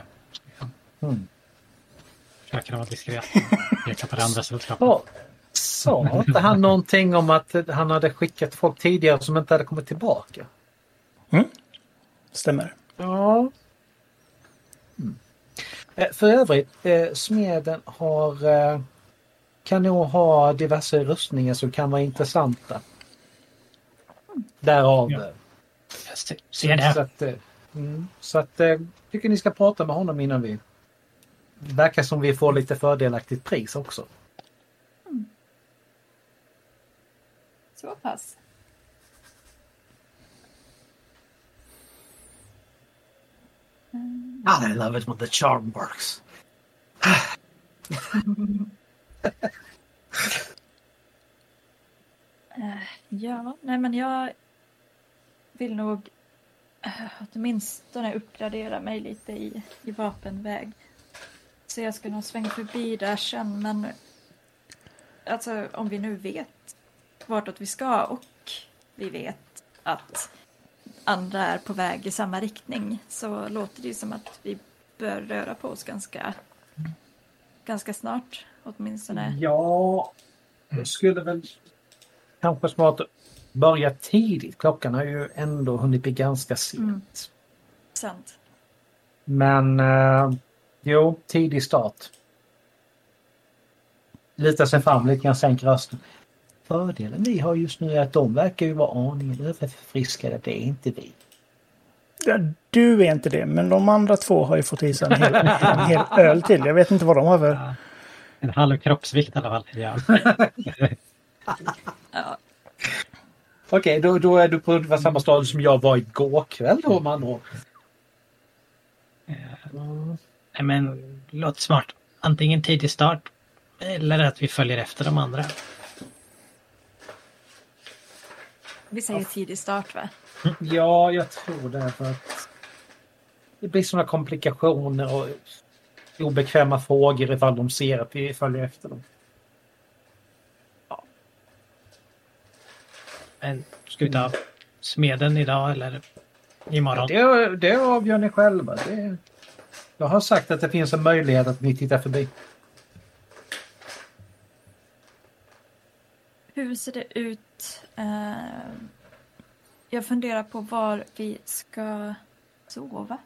[SPEAKER 4] Försöker vara diskret. Peka på det andra sällskapet.
[SPEAKER 1] Sa inte han någonting om att han hade skickat folk tidigare som inte hade kommit tillbaka?
[SPEAKER 2] Stämmer.
[SPEAKER 1] Ja. För övrigt, smeden kan nog ha diverse rustningar som kan vara intressanta. Därav.
[SPEAKER 4] Ja. Ser det.
[SPEAKER 1] Så att tycker ni ska prata med honom innan vi... Verkar som vi får lite fördelaktigt pris också.
[SPEAKER 3] Så pass.
[SPEAKER 1] I love it when the charm works.
[SPEAKER 3] Ja, nej men jag vill nog åtminstone uppgradera mig lite i vapenväg. Så jag ska nog svänga förbi där sen, men alltså om vi nu vet vartåt vi ska och vi vet att andra är på väg i samma riktning, så låter det som att vi bör röra på oss ganska snart åtminstone.
[SPEAKER 1] Ja, det skulle väl kanske smart att börja tidigt. Klockan har ju ändå hunnit bli ganska sent.
[SPEAKER 3] Sant.
[SPEAKER 1] Men tidig start. lutar sig fram lite grann, sänker rösten. Fördelen vi har just nu är att de verkar ju vara aningen överförfriskade. Det är inte vi.
[SPEAKER 2] Ja, du är inte det, men de andra två har ju fått i sig en hel öl till. Jag vet inte vad de har för...
[SPEAKER 4] Ja, en halv kroppsvikt i alla fall. Ja.
[SPEAKER 3] Ja.
[SPEAKER 1] Okej, då är du på ungefär samma stad som jag var igår kväll då, man då.
[SPEAKER 4] Nej, men låt smart. Antingen tidig start eller att vi följer efter de andra.
[SPEAKER 3] Vi säger tidig start, va?
[SPEAKER 1] Ja, jag tror det. För att det blir sådana komplikationer och obekväma frågor ifall de ser att vi följer efter dem.
[SPEAKER 4] Men ska vi ta smeden idag eller imorgon?
[SPEAKER 1] Det avgör ni själva. Jag har sagt att det finns en möjlighet att ni tittar förbi.
[SPEAKER 3] Hur ser det ut? Jag funderar på var vi ska sova.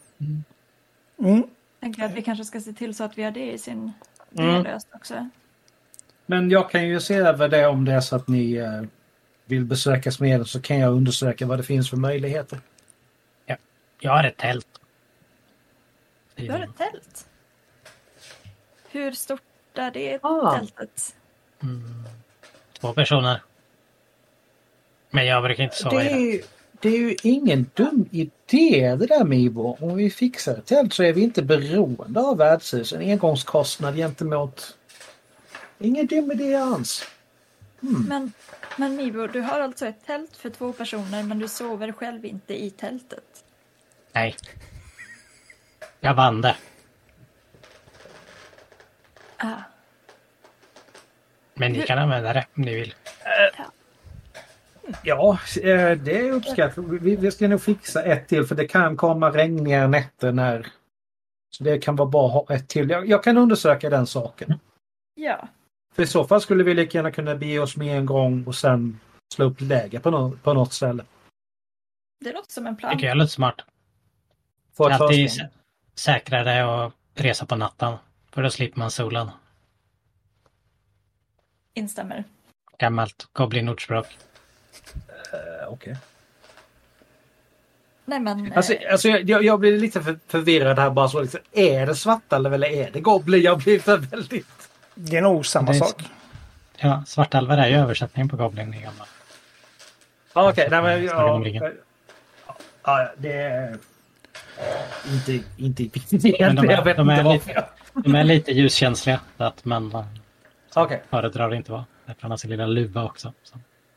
[SPEAKER 3] Tänker att vi kanske ska se till så att vi har det i sin löst också.
[SPEAKER 1] Men jag kan ju se över det om det är så att ni vill besöka smeden, så kan jag undersöka vad det finns för möjligheter.
[SPEAKER 4] Ja, jag har ett tält.
[SPEAKER 3] Du har ett tält? Hur stort är det tältet?
[SPEAKER 4] 2 personer. Men jag brukar inte sova i det.
[SPEAKER 1] Det är ju ingen dum idé det där, Mibo. Om vi fixar ett tält så är vi inte beroende av värdshus. En engångskostnad gentemot... Ingen dum idé alls.
[SPEAKER 3] Men Mibo, du har alltså ett tält för 2 personer, men du sover själv inte i tältet.
[SPEAKER 4] Nej. Jag vann det. Men ni kan använda det om ni vill.
[SPEAKER 1] Ja, det är uppskattat. Vi ska nog fixa ett till, för det kan komma regniga nätter när... Så det kan vara bra att ha ett till. Jag kan undersöka den saken.
[SPEAKER 3] Ja.
[SPEAKER 1] För i så fall skulle vi lika gärna kunna bege oss med en gång och sen slå upp läge på något ställe.
[SPEAKER 3] Det låter som en plan.
[SPEAKER 4] Tycker jag är lite smart. Det är alltid säkrare att resa på natten. För då slipper man solen.
[SPEAKER 3] Instämmer.
[SPEAKER 4] Gammalt goblin-ordspråk.
[SPEAKER 1] Okej.
[SPEAKER 3] Nej, men...
[SPEAKER 1] Alltså jag blir lite förvirrad här bara så. Liksom, är det svartalv eller är det goblin? Jag blir för väldigt...
[SPEAKER 2] Det är nog samma sak.
[SPEAKER 4] Ja, svartalvar är ju översättning på goblin i gamla.
[SPEAKER 1] Okej, nej men... Ja, det är... Inte
[SPEAKER 4] men de är lite ljuskänsliga, så att man föredrar inte vara. Det är sin lilla luva också. Så.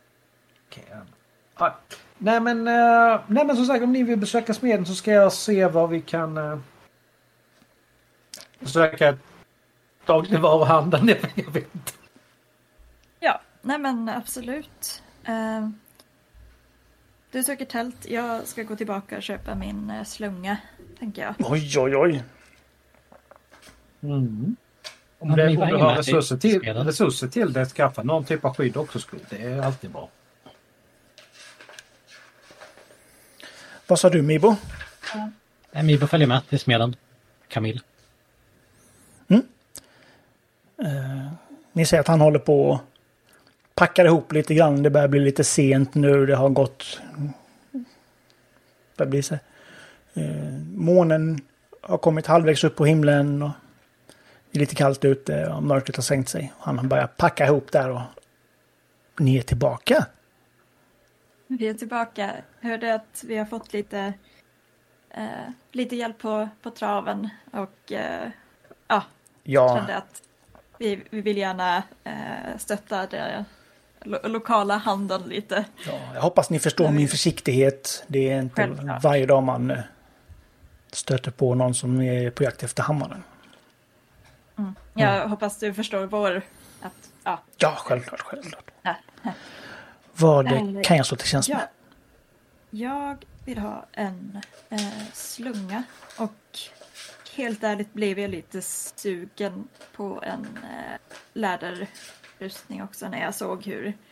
[SPEAKER 1] Ja. Nej men som sagt, om ni vill besöka smeden så ska jag se vad vi kan försöka dagligvaruhandeln. Jag vet inte.
[SPEAKER 3] Ja, nej men absolut. Du söker tält. Jag ska gå tillbaka och köpa min slunga, tänker jag.
[SPEAKER 2] Oj.
[SPEAKER 1] Om du har resurser till det, skaffa någon typ av skydd också. Det är alltid bra.
[SPEAKER 2] Vad sa du, Mibo?
[SPEAKER 4] Mibo följer med till smeden. Camille.
[SPEAKER 2] Ni ser att han håller på och packar ihop lite grann. Det börjar bli lite sent nu. Det har gått... Det blir så. Månen har kommit halvvägs upp på himlen. Och det är lite kallt ute och mörkret har sänkt sig. Han börjar packa ihop där och ni är tillbaka.
[SPEAKER 3] Vi är tillbaka. Hörde att vi har fått lite hjälp på traven och kände att vi vill gärna stötta det lokala handeln lite.
[SPEAKER 2] Ja, jag hoppas ni förstår min försiktighet. Det är inte varje dag man stöter på någon som är på jakt efter hammaren.
[SPEAKER 3] Jag hoppas du förstår vår...
[SPEAKER 2] Ja, självklart. Vad kan jag stå till tjänst med?
[SPEAKER 3] Jag vill ha en slunga och helt ärligt blev jag lite sugen på en läderrustning också när jag såg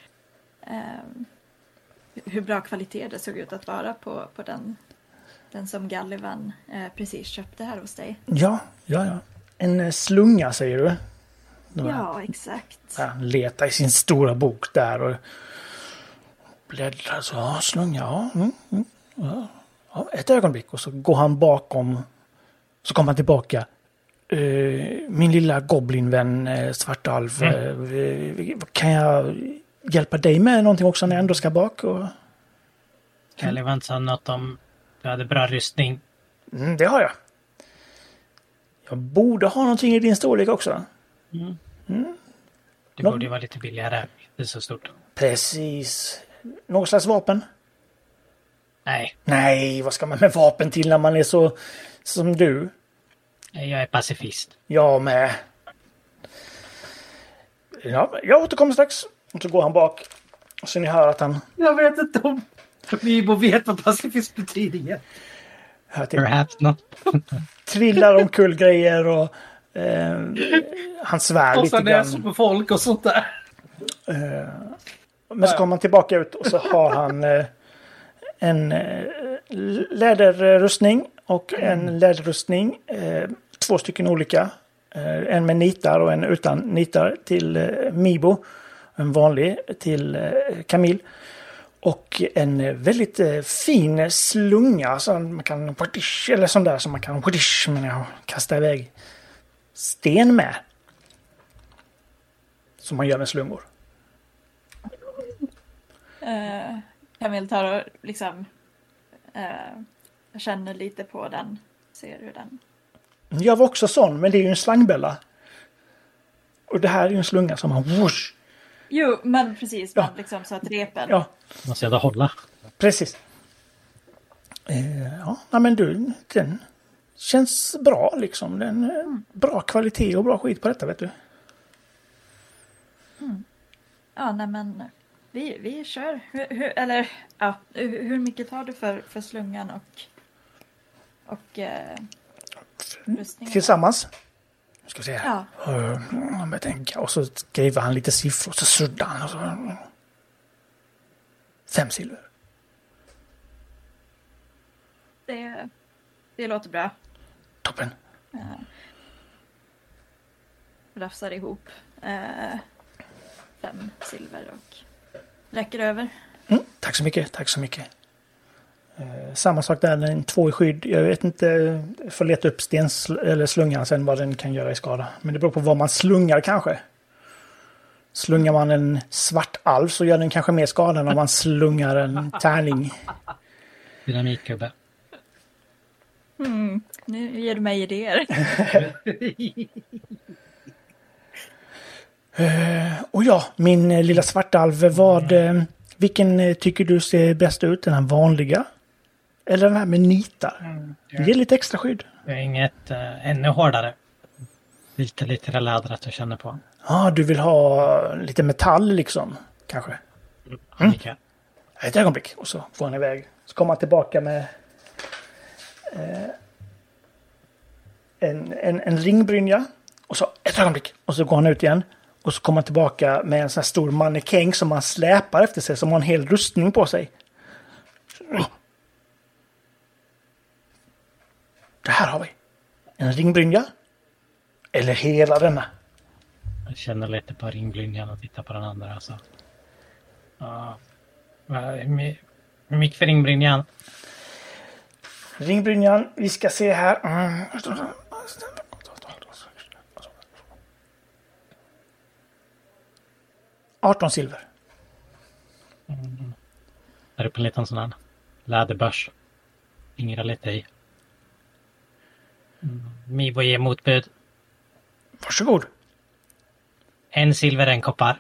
[SPEAKER 3] hur bra kvalitet det såg ut att vara på den som Gallivan precis köpte här hos dig.
[SPEAKER 2] Ja. En slunga säger du?
[SPEAKER 3] Ja, exakt.
[SPEAKER 2] Han letar i sin stora bok där och bläddrar så. Ja, slunga. Ja, ett ögonblick och så går han bakom. Så kommer han tillbaka. Min lilla goblinvän Svartalv. Kan jag hjälpa dig med någonting också när jag ändå ska bak?
[SPEAKER 4] Caliban sa något om du hade bra rustning.
[SPEAKER 2] Det har jag. Jag borde ha någonting i din storlek också.
[SPEAKER 4] Det borde ju vara lite billigare. Det är så stort.
[SPEAKER 2] Precis. Något slags vapen?
[SPEAKER 4] Nej,
[SPEAKER 2] vad ska man med vapen till när man är så som du?
[SPEAKER 4] jag är pacifist.
[SPEAKER 2] Jag med. Ja, jag återkommer strax. Och så går han bak. Så ni hör att han...
[SPEAKER 1] Jag vet inte om Mibo vet vad pacifist betyder.
[SPEAKER 4] Perhaps not.
[SPEAKER 2] Trillar omkull grejer och han svär lite grann.
[SPEAKER 1] Och sen på folk och sånt där.
[SPEAKER 2] Men så kommer han tillbaka ut och så har han en läderrustning och en läderrustning. 2 stycken olika. En med nitar och en utan nitar till Mibo. En vanlig till Camille. Och en väldigt fin slunga som man kan eller sån där som man kan kasta iväg sten med. Som man gör med slungor.
[SPEAKER 3] Camille tar och liksom känner lite på den. Ser hur den...
[SPEAKER 2] Jag var också sån, men det är ju en slangbälla. Och det här är ju en slunga som har whoosh.
[SPEAKER 3] Jo, men precis. Ja. Men liksom så att repen...
[SPEAKER 2] Ja.
[SPEAKER 4] Måste jag då hålla?
[SPEAKER 2] Precis. Ja, men den känns bra liksom. Den bra kvalitet och bra skit på detta, vet du.
[SPEAKER 3] Ja, nej men vi kör. Hur mycket tar du för slungan och rustningen?
[SPEAKER 2] Tillsammans. Ska vi se här.
[SPEAKER 3] Ja.
[SPEAKER 2] Jag tänka. Och så skriver han lite siffror och så suddar han. Och så... 5 silver.
[SPEAKER 3] Det låter bra.
[SPEAKER 2] Toppen.
[SPEAKER 3] Rafsar ihop 5 silver och räcker över.
[SPEAKER 2] Tack så mycket. Samma sak där, en 2 i skydd. Jag vet inte, jag får leta upp eller slungan sen vad den kan göra i skada. Men det beror på vad man slungar kanske. Slungar man en svart alv så gör den kanske mer skada än om man slungar en tärning.
[SPEAKER 4] Dynamitkubbe.
[SPEAKER 3] Nu ger du mig idéer.
[SPEAKER 2] Och ja, min lilla svartalv, vilken tycker du ser bäst ut? Den här vanliga? Eller den här med nitar? Det ger lite extra skydd.
[SPEAKER 4] Jag är inget ännu hårdare. Lite lädret att känna på.
[SPEAKER 2] Ja, du vill ha lite metall liksom, kanske? Ett ögonblick, och så får han iväg. Så kommer han tillbaka med en ringbrynja. Och så ett ögonblick, och så går han ut igen. Och så kommer han tillbaka med en sån här stor mannekäng som han släpar efter sig, som har en hel rustning på sig. Det här har vi. En ringbrynja. Eller hela denna.
[SPEAKER 4] Jag känner lite på ringbrynjan och tittar på den andra. Alltså. Hur mycket för ringbrynjan?
[SPEAKER 2] Ringbrynjan, vi ska se här. 18 silver.
[SPEAKER 4] Är det på en liten sån här läderbörs? Fingrar lite i. Mibo ger motbud.
[SPEAKER 2] Varsågod.
[SPEAKER 4] 1 silver, 1 koppar.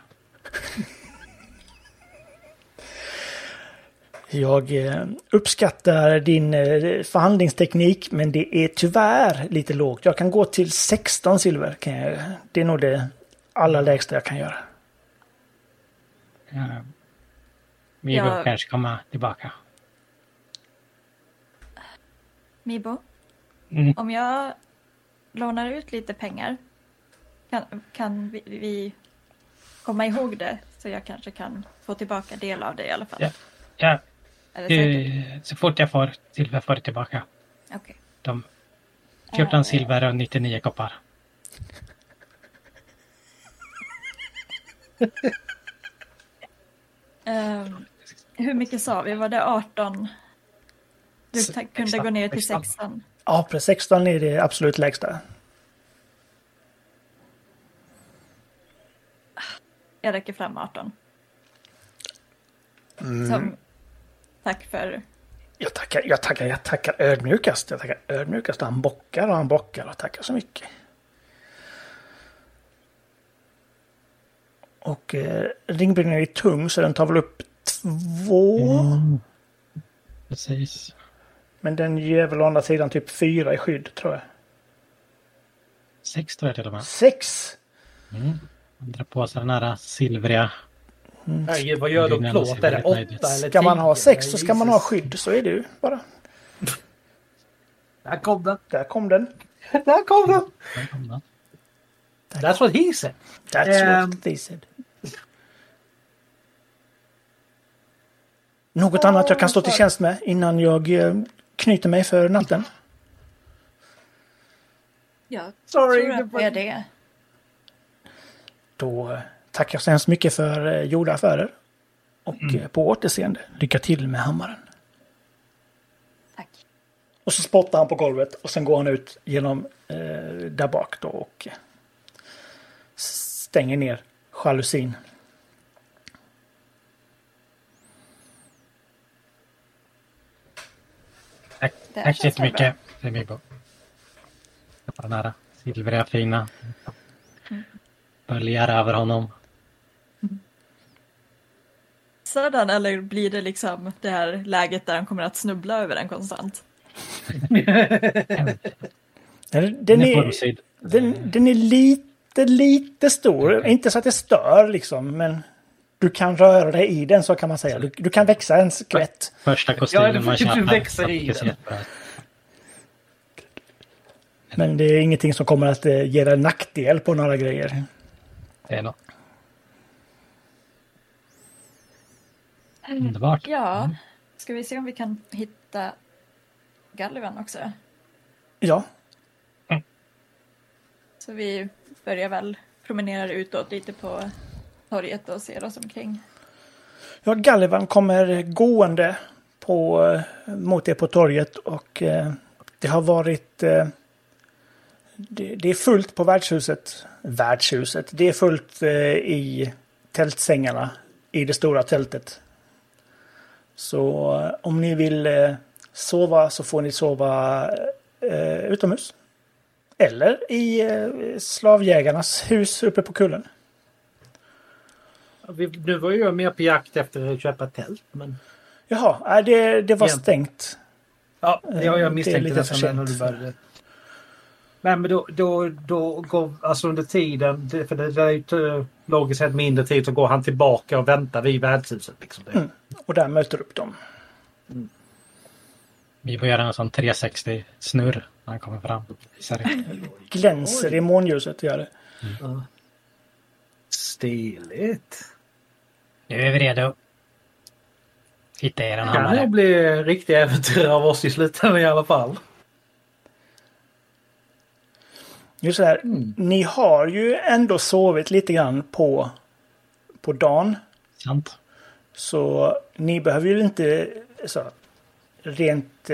[SPEAKER 2] Jag uppskattar din förhandlingsteknik, men det är tyvärr lite lågt. Jag kan gå till 16 silver. Det är nog det allra lägsta jag kan göra.
[SPEAKER 4] Mibo kanske kommer tillbaka.
[SPEAKER 3] Mibo, om jag lånar ut lite pengar, kan vi komma ihåg det, så jag kanske kan få tillbaka del av det i alla fall.
[SPEAKER 4] Ja. Så fort jag får silver får jag tillbaka.
[SPEAKER 3] Okej.
[SPEAKER 4] De 14 silver och 99 koppar.
[SPEAKER 3] Hur mycket sa vi? Var det 18? Du kunde gå ner till 16.
[SPEAKER 2] Ja, precis. 16 är det absolut lägsta.
[SPEAKER 3] Jag räcker fram 18. Som tack för...
[SPEAKER 2] Jag tackar ödmjukast. Jag tackar ödmjukast. Han bockar och tackar så mycket. Och ringbrynjan är tung så den tar väl upp 2.
[SPEAKER 4] Precis.
[SPEAKER 2] Men den ger väl å andra sidan typ 4 i skydd, tror jag.
[SPEAKER 4] 6 tror jag till och med.
[SPEAKER 2] 6?
[SPEAKER 4] Man drar på sig den här silvriga.
[SPEAKER 1] Nej, vad gör de plåt? Är det 8 eller 10?
[SPEAKER 2] Ska man ha 6 så ska man ha skydd, så är det ju bara.
[SPEAKER 1] Där kom den.
[SPEAKER 2] Där kom den.
[SPEAKER 1] Där kom den.
[SPEAKER 4] Där kom den.
[SPEAKER 1] That's what he said.
[SPEAKER 2] That's what they said. Något annat jag kan stå till tjänst med innan jag knyter mig för natten?
[SPEAKER 3] Ja,
[SPEAKER 1] Sorry,
[SPEAKER 3] tror att det är det.
[SPEAKER 2] Då tackar jag så hemskt mycket för gjorda affärer. Och på återseende. Lycka till med hammaren.
[SPEAKER 3] Tack.
[SPEAKER 2] Och så spottar han på golvet och sen går han ut genom där bak då och stänger ner jalusin.
[SPEAKER 4] Tack så jättemycket. Det är mig på. Den här silvriga fina. Böljar över honom.
[SPEAKER 3] Sådan, eller blir det liksom det här läget där han kommer att snubbla över den konstant?
[SPEAKER 2] Den är lite stor. Inte så att det stör liksom, men du kan röra dig i den, så kan man säga. Du kan växa en skvätt.
[SPEAKER 4] Första kostymen man köper.
[SPEAKER 1] Du växer i den.
[SPEAKER 2] Men det är ingenting som kommer att ge dig nackdel på några grejer.
[SPEAKER 4] Det är något. Underbart.
[SPEAKER 3] Ja, ska vi se om vi kan hitta Gullivan också?
[SPEAKER 2] Ja.
[SPEAKER 3] Så vi börjar väl promenera utåt lite på torget och ser oss omkring.
[SPEAKER 2] Ja, Gullivan kommer gående mot er på torget och det har varit... Det är fullt på värdshuset. Det är fullt i tältsängarna i det stora tältet. Så om ni vill sova så får ni sova utomhus. Eller i slavjägarnas hus uppe på kullen.
[SPEAKER 1] Nu var jag mer på jakt efter att köpa tält. Men...
[SPEAKER 2] Jaha, det var stängt.
[SPEAKER 1] Ja, jag misstänkte
[SPEAKER 2] det
[SPEAKER 1] nästan när du började. Men då går, alltså under tiden, för det är ju logiskt sett mindre tid, så går han tillbaka och väntar vid värdshuset. Liksom.
[SPEAKER 2] Och där möter upp dem.
[SPEAKER 4] Vi får göra en sån 360-snurr när han kommer fram.
[SPEAKER 2] Glänser i månljuset, gör det.
[SPEAKER 1] Stiligt.
[SPEAKER 4] Nu är vi redo. Hitta er en
[SPEAKER 1] hammare.
[SPEAKER 4] hammare.
[SPEAKER 1] Kan bli riktiga äventyr av oss i slutändan i alla fall.
[SPEAKER 2] Just så här, ni har ju ändå sovit lite grann på dagen.
[SPEAKER 4] Sant.
[SPEAKER 2] Så ni behöver ju inte så rent...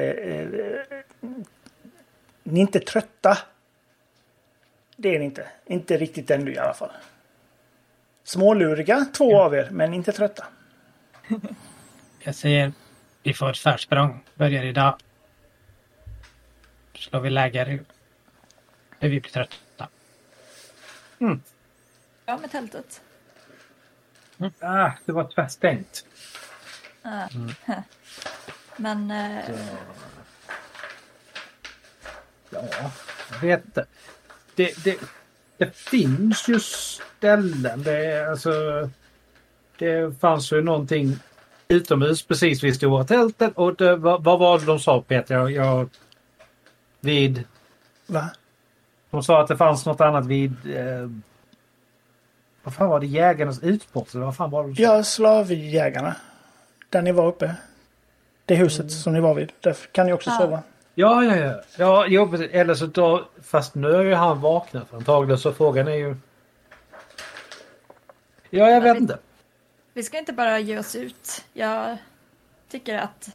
[SPEAKER 2] ni är inte trötta. Det är ni inte. Inte riktigt ännu i alla fall. Småluriga, 2 av er, men inte trötta.
[SPEAKER 4] Jag säger, vi får ett försprång. Börjar idag. Slår vi läger. Vi blir trötta.
[SPEAKER 3] Ja, med tältet.
[SPEAKER 1] Det var tvärstängt.
[SPEAKER 3] Men...
[SPEAKER 1] Ja, jag vet inte. Det finns ju ställen. Det fanns ju någonting utomhus precis vid stora tältet. Och vad var det de sa, Peter?
[SPEAKER 2] Va?
[SPEAKER 1] De sa att det fanns något annat vid... vad fan var det? Jägarnas utsport? Vad fan var det?
[SPEAKER 2] Ja, slavjägarna. Där ni var uppe. Det huset som ni var vid. Där kan ni också sova.
[SPEAKER 1] Ja, eller så då... Fast nu är ju han vaknat antagligen, så frågan är ju... Ja, jag vet inte.
[SPEAKER 3] Vi ska inte bara ge oss ut. Jag tycker att...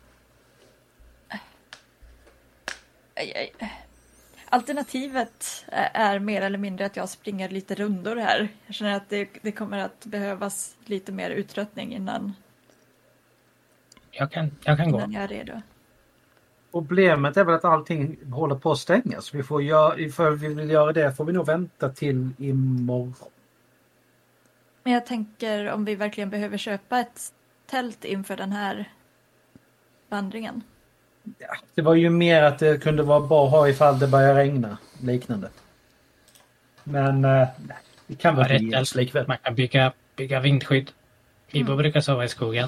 [SPEAKER 3] Alternativet är mer eller mindre att jag springer lite rundor här. Jag känner att det kommer att behövas lite mer uttröttning innan
[SPEAKER 4] Jag kan gå.
[SPEAKER 3] jag är redo.
[SPEAKER 1] Problemet är väl att allting håller på att stängas. För vi vill göra det får vi nog vänta till imorgon.
[SPEAKER 3] Men jag tänker om vi verkligen behöver köpa ett tält inför den här vandringen.
[SPEAKER 1] Ja, det var ju mer att det kunde vara bra att ha ifall det börjar regna. Liknande. Men nej, det kan vara rätt likväl.
[SPEAKER 4] Man kan bygga vindskydd. Ibo brukar sova i skogen.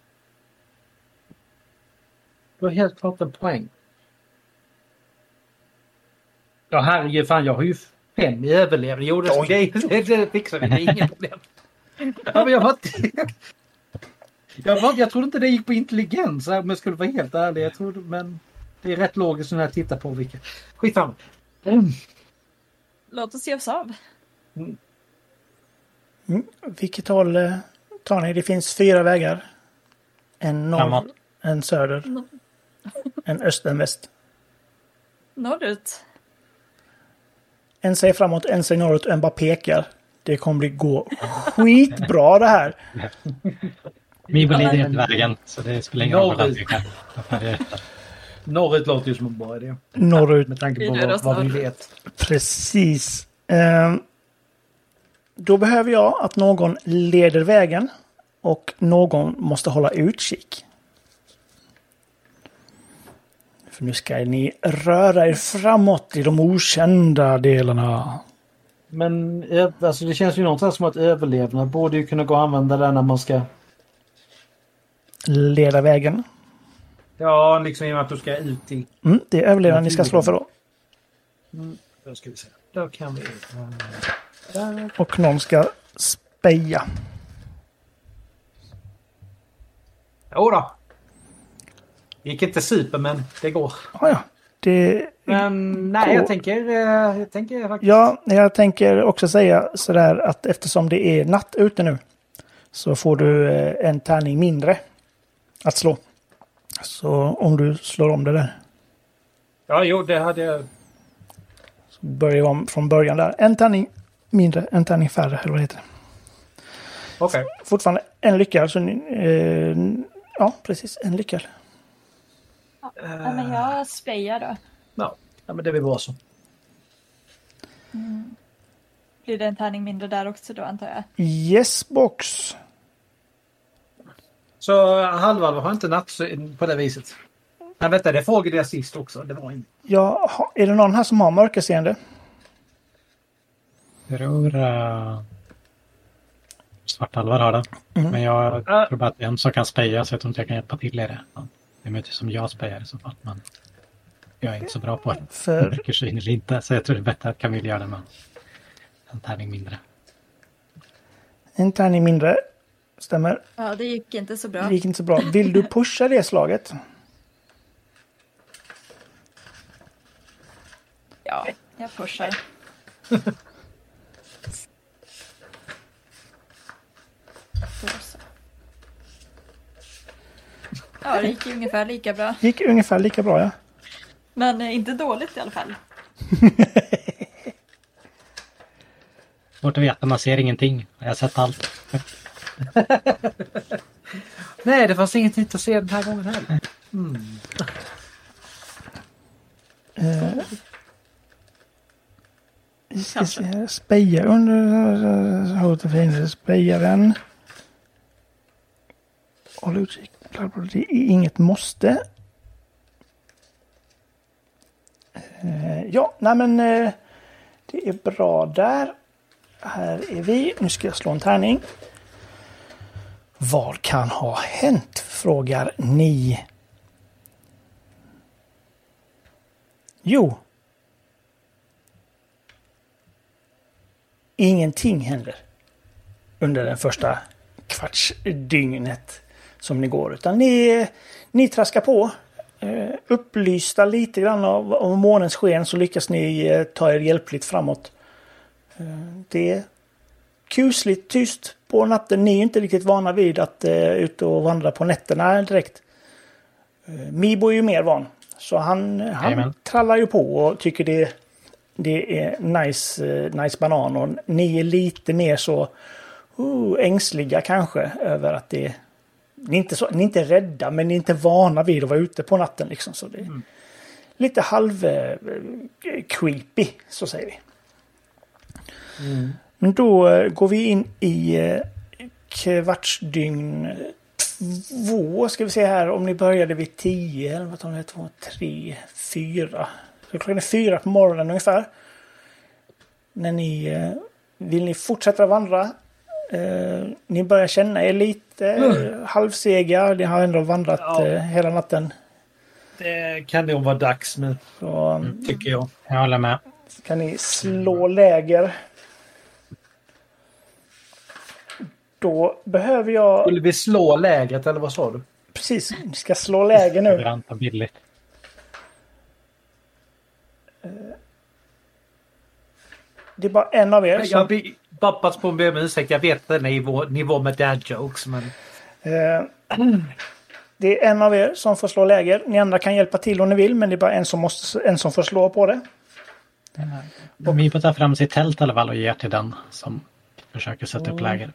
[SPEAKER 1] Det var helt klart en poäng. Ja, herregud, fan, jag har ju 5 i överlevnad. Jo, det fixar vi. Det är inget problem. Ja, men jag trodde inte det gick på intelligens, men jag skulle vara helt ärlig. Men det är rätt logiskt när jag tittar på vilka. Skitsamma.
[SPEAKER 3] Låt oss ge oss av.
[SPEAKER 2] Vilket håll tar ni? Det finns 4 vägar. En norr, en söder, en öst, en väst.
[SPEAKER 3] Norrut.
[SPEAKER 2] En säger framåt, en säger norrut och en bara pekar. Det kommer gå skitbra det här.
[SPEAKER 4] Mibo lider inte vägen, så det spelar ingen roll vad han tycker.
[SPEAKER 1] Norrut låter ju som en bra idé.
[SPEAKER 2] Norrut.
[SPEAKER 1] Med tanke på vad vi vet.
[SPEAKER 2] Precis. Då behöver jag att någon leder vägen och någon måste hålla utkik. För nu ska ni röra er framåt i de okända delarna.
[SPEAKER 1] Men alltså, det känns ju någonstans som att överlevnad borde ju kunna gå och använda den när man ska
[SPEAKER 2] leda vägen.
[SPEAKER 1] Ja, liksom i och med att du ska ut i...
[SPEAKER 2] Det är överlevnad ni ska slå för då.
[SPEAKER 1] Då ska vi se. Då kan vi...
[SPEAKER 2] Och någon ska speja.
[SPEAKER 1] Jo då. Gick inte super, men det går.
[SPEAKER 2] Ja.
[SPEAKER 1] Men nej, jag tänker faktiskt...
[SPEAKER 2] Ja, jag tänker också säga sådär att eftersom det är natt ute nu så får du en tärning mindre att slå. Så om du slår om det där.
[SPEAKER 1] Ja, jo, det hade jag...
[SPEAKER 2] Så börjar om från början där. En tärning mindre, en tärning färre, eller vad heter det?
[SPEAKER 1] Okej.
[SPEAKER 2] Fortfarande en lyckad. Så ja, precis. En lyckad.
[SPEAKER 3] Ja, men jag spejar då.
[SPEAKER 1] Ja, men det blir bra så.
[SPEAKER 3] Blir det en tärning mindre där också då, antar jag?
[SPEAKER 2] Yes, box.
[SPEAKER 1] Så halvvalv har inte natt på det viset. Men vänta, det frågade jag sist också. Det var inte.
[SPEAKER 2] Ja, är det någon här som har mörkerseende?
[SPEAKER 4] Jag tror svarthalvar har det. Men jag tror bara att en som kan speja, så jag tror inte jag kan hjälpa till i det. Det är mycket som jag spejar i så fall. Men jag är inte så bra på det. Mörkersyn eller inte. Så jag tror det är bättre att Camille gör det med en tärning mindre.
[SPEAKER 2] En tärning mindre. Stämmer.
[SPEAKER 3] Ja, det gick inte så bra.
[SPEAKER 2] Det gick inte så bra. Vill du pusha det slaget?
[SPEAKER 3] Ja, jag pushar. Ja, det gick ungefär lika bra.
[SPEAKER 2] Gick ungefär lika bra, ja.
[SPEAKER 3] Men inte dåligt i alla fall.
[SPEAKER 4] Svårt att veta, man ser ingenting. Jag har sett allt.
[SPEAKER 1] Nej, det fanns inget nytt att se den här gången heller.
[SPEAKER 2] Vi ska se här. Speja under hot och fiender. Speja den. Håll utkik. Det är inget måste. Ja, nej men det är bra där. Här är vi. Nu ska jag slå en tärning. Vad kan ha hänt? Frågar ni. Jo. Ingenting händer under den första kvartsdygnet som ni går. Utan ni traskar på. Upplysta lite grann av månens sken så lyckas ni ta er hjälpligt framåt. Det kusligt tyst på natten. Ni är inte riktigt vana vid att ut och vandra på nätterna direkt. Mibo är ju mer van. Så han trallar ju på och tycker det är nice banan. Och ni är lite mer så ängsliga kanske över att det... Ni är inte rädda, men ni är inte vana vid att vara ute på natten. Liksom, så det är lite creepy, så säger vi. Men då går vi in i kvartsdygn 2, ska vi se här, om ni började vid 10, eller vad tar ni, 2, 3, 4. Så klockan är 4 på morgonen ungefär. När vill ni fortsätta vandra? Ni börjar känna er lite halvsega. Ni har ändå vandrat hela natten.
[SPEAKER 1] Det kan nog vara dags nu,
[SPEAKER 2] så,
[SPEAKER 1] tycker jag.
[SPEAKER 4] Jag håller med.
[SPEAKER 2] Så kan ni slå läger. Då behöver jag...
[SPEAKER 1] Skulle vi slå lägret, eller vad sa du?
[SPEAKER 2] Precis, ni ska slå läger nu.
[SPEAKER 4] Grant och billigt.
[SPEAKER 2] Det är bara en av er som...
[SPEAKER 1] Jag babpas på en be om ursäkt. Jag vet att den är i vår nivå med dad jokes, men...
[SPEAKER 2] Det är en av er som får slå läger. Ni andra kan hjälpa till om ni vill, men det är bara en som får slå på det.
[SPEAKER 4] Vi får ta fram sitt tält i alla fall och ge till den som försöker sätta upp läger.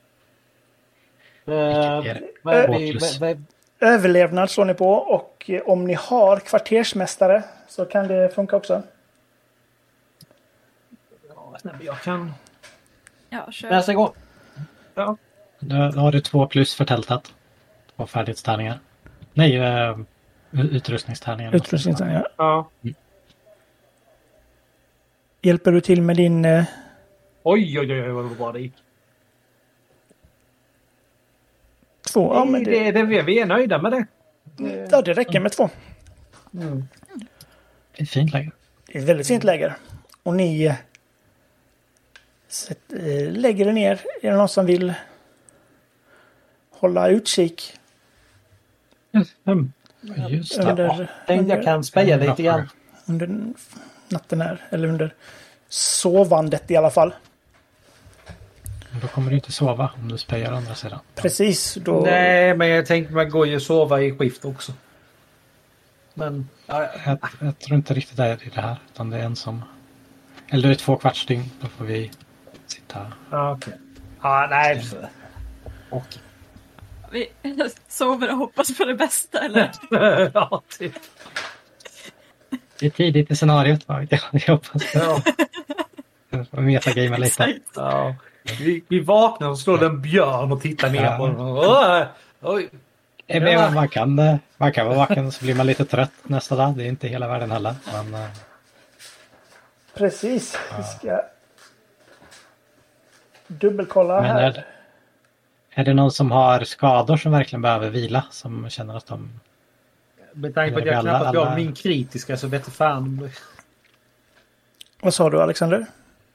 [SPEAKER 2] Överlevnad slår ni på, och om ni har kvartersmästare så kan det funka också.
[SPEAKER 1] Jag kan...
[SPEAKER 3] Ja, kör.
[SPEAKER 1] Nästa gång. Ja.
[SPEAKER 4] Då har du 2+ för tältet. 2 färdighetstärningar. Nej, utrustningstärningar.
[SPEAKER 2] Utrustningstärningar.
[SPEAKER 1] Ja.
[SPEAKER 2] Hjälper du till med din...
[SPEAKER 1] Oj, vad bra det gick.
[SPEAKER 2] 2. Ja, men
[SPEAKER 1] vi är nöjda med det.
[SPEAKER 2] Ja, det räcker med 2.
[SPEAKER 4] Det är ett fint läger.
[SPEAKER 2] Det är ett väldigt fint läger. Och ni lägger er ner. Är det någon som vill hålla utkik?
[SPEAKER 4] Just det.
[SPEAKER 1] Jag kan speja lite grann.
[SPEAKER 2] Under natten här. Eller under sovandet i alla fall.
[SPEAKER 4] Då kommer du inte sova om du spejar andra sidan.
[SPEAKER 2] Precis. Då...
[SPEAKER 1] Nej, men jag tänkte man går ju sova i skift också. Men...
[SPEAKER 4] Jag tror inte riktigt det är i det här. Utan det är en som... Eller det är 2 kvartsdygn. Då får vi sitta...
[SPEAKER 1] Okej. Ja, nej.
[SPEAKER 3] Okay. Vi sover och hoppas på det bästa, eller?
[SPEAKER 1] Ja, typ.
[SPEAKER 4] Det är tidigt i scenariot, va? Jag hoppas.
[SPEAKER 1] Ja.
[SPEAKER 4] Vi metagame lite.
[SPEAKER 1] Ja. Vi vaknar och slår en björn och tittar ner på den. Oj.
[SPEAKER 4] Man kan vara vaken, så blir man lite trött nästa dag. Det är inte hela världen heller. Men,
[SPEAKER 2] precis. Vi ska dubbelkolla här.
[SPEAKER 4] Är det någon som har skador som verkligen behöver vila? Som känner att de...
[SPEAKER 1] Med tanke på att jag knappast har min kritiska, så vet fan.
[SPEAKER 2] Vad sa du, Alexander?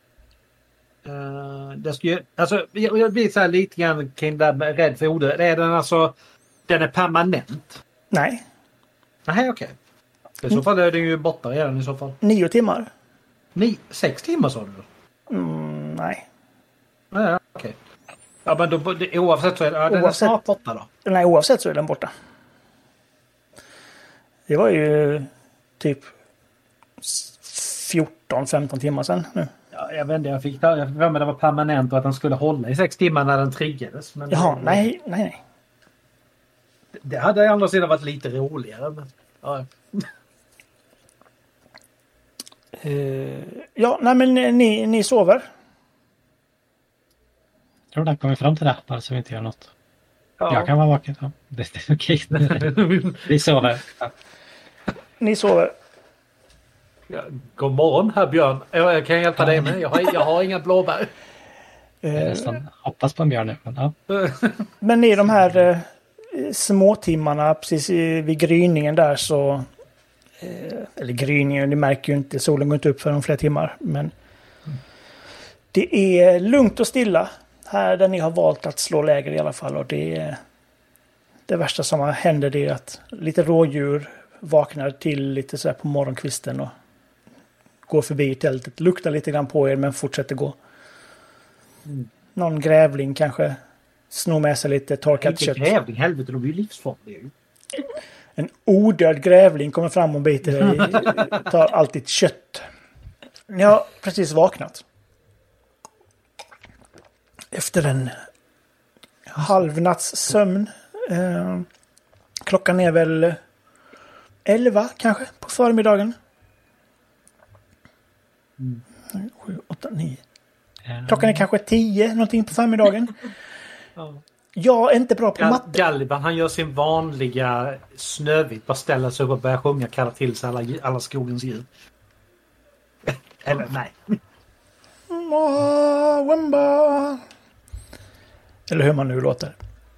[SPEAKER 1] Jag blir så här lite grann kring där med rädd för ordet. Är den alltså... Den är permanent?
[SPEAKER 2] Nej.
[SPEAKER 1] Nej, okej. I så fall är den ju borta redan i så fall.
[SPEAKER 2] 9 timmar.
[SPEAKER 1] 6 timmar sa du då?
[SPEAKER 2] Nej.
[SPEAKER 1] Nej, okej. Ja, men då, oavsett så är den snart borta då?
[SPEAKER 2] Nej, oavsett så är den borta. Det var ju typ 14-15 timmar sedan nu.
[SPEAKER 1] Ja, jag vet inte, jag fick för mig det var permanent och att den skulle hålla i 6 timmar när den triggades. Men
[SPEAKER 2] jaha, nej.
[SPEAKER 1] Det hade i andra sidan varit lite roligare. Men, ja.
[SPEAKER 2] Men ni sover.
[SPEAKER 4] Jag tror det kommer fram till det, bara så vi inte gör något.
[SPEAKER 1] Ja.
[SPEAKER 4] Jag kan vara vaken. Ja. Det är okej. Vi sover. Ja.
[SPEAKER 2] Ni sover.
[SPEAKER 1] Ja, god morgon, herr Björn. Jag kan hjälpa dig med. Jag har inga blåbär.
[SPEAKER 4] Jag nästan hoppas på en björn nu. Men, ja.
[SPEAKER 2] Men i de här små timmarna precis vid gryningen där så... eller gryningen, det märker ju inte. Solen går inte upp för flera timmar. Men det är lugnt och stilla. Här där ni har valt att slå läger i alla fall. Och det värsta som händer är att lite rådjur vaknar till lite så här på morgonkvisten och går förbi tältet. Luktar lite grann på er men fortsätter gå. Någon grävling kanske snor med sig lite torkat
[SPEAKER 1] Inte
[SPEAKER 2] kött.
[SPEAKER 1] grävling, helvete, de är ju livsfarliga ju.
[SPEAKER 2] En odöd grävling kommer fram och biter dig. Tar alltid kött. Ni har precis vaknat. Efter en halvnatts sömn. Klockan är väl 11 kanske på förmiddagen. 7, 8, 9. Klockan är kanske 10 någonting på förmiddagen. Jag är inte bra på matte.
[SPEAKER 1] Galliban, han gör sin vanliga Snövit. Bara ställer sig upp och börjar sjunga, kallar till sig alla skogens djur. Eller nej.
[SPEAKER 2] Wemba. Eller hur man nu låter.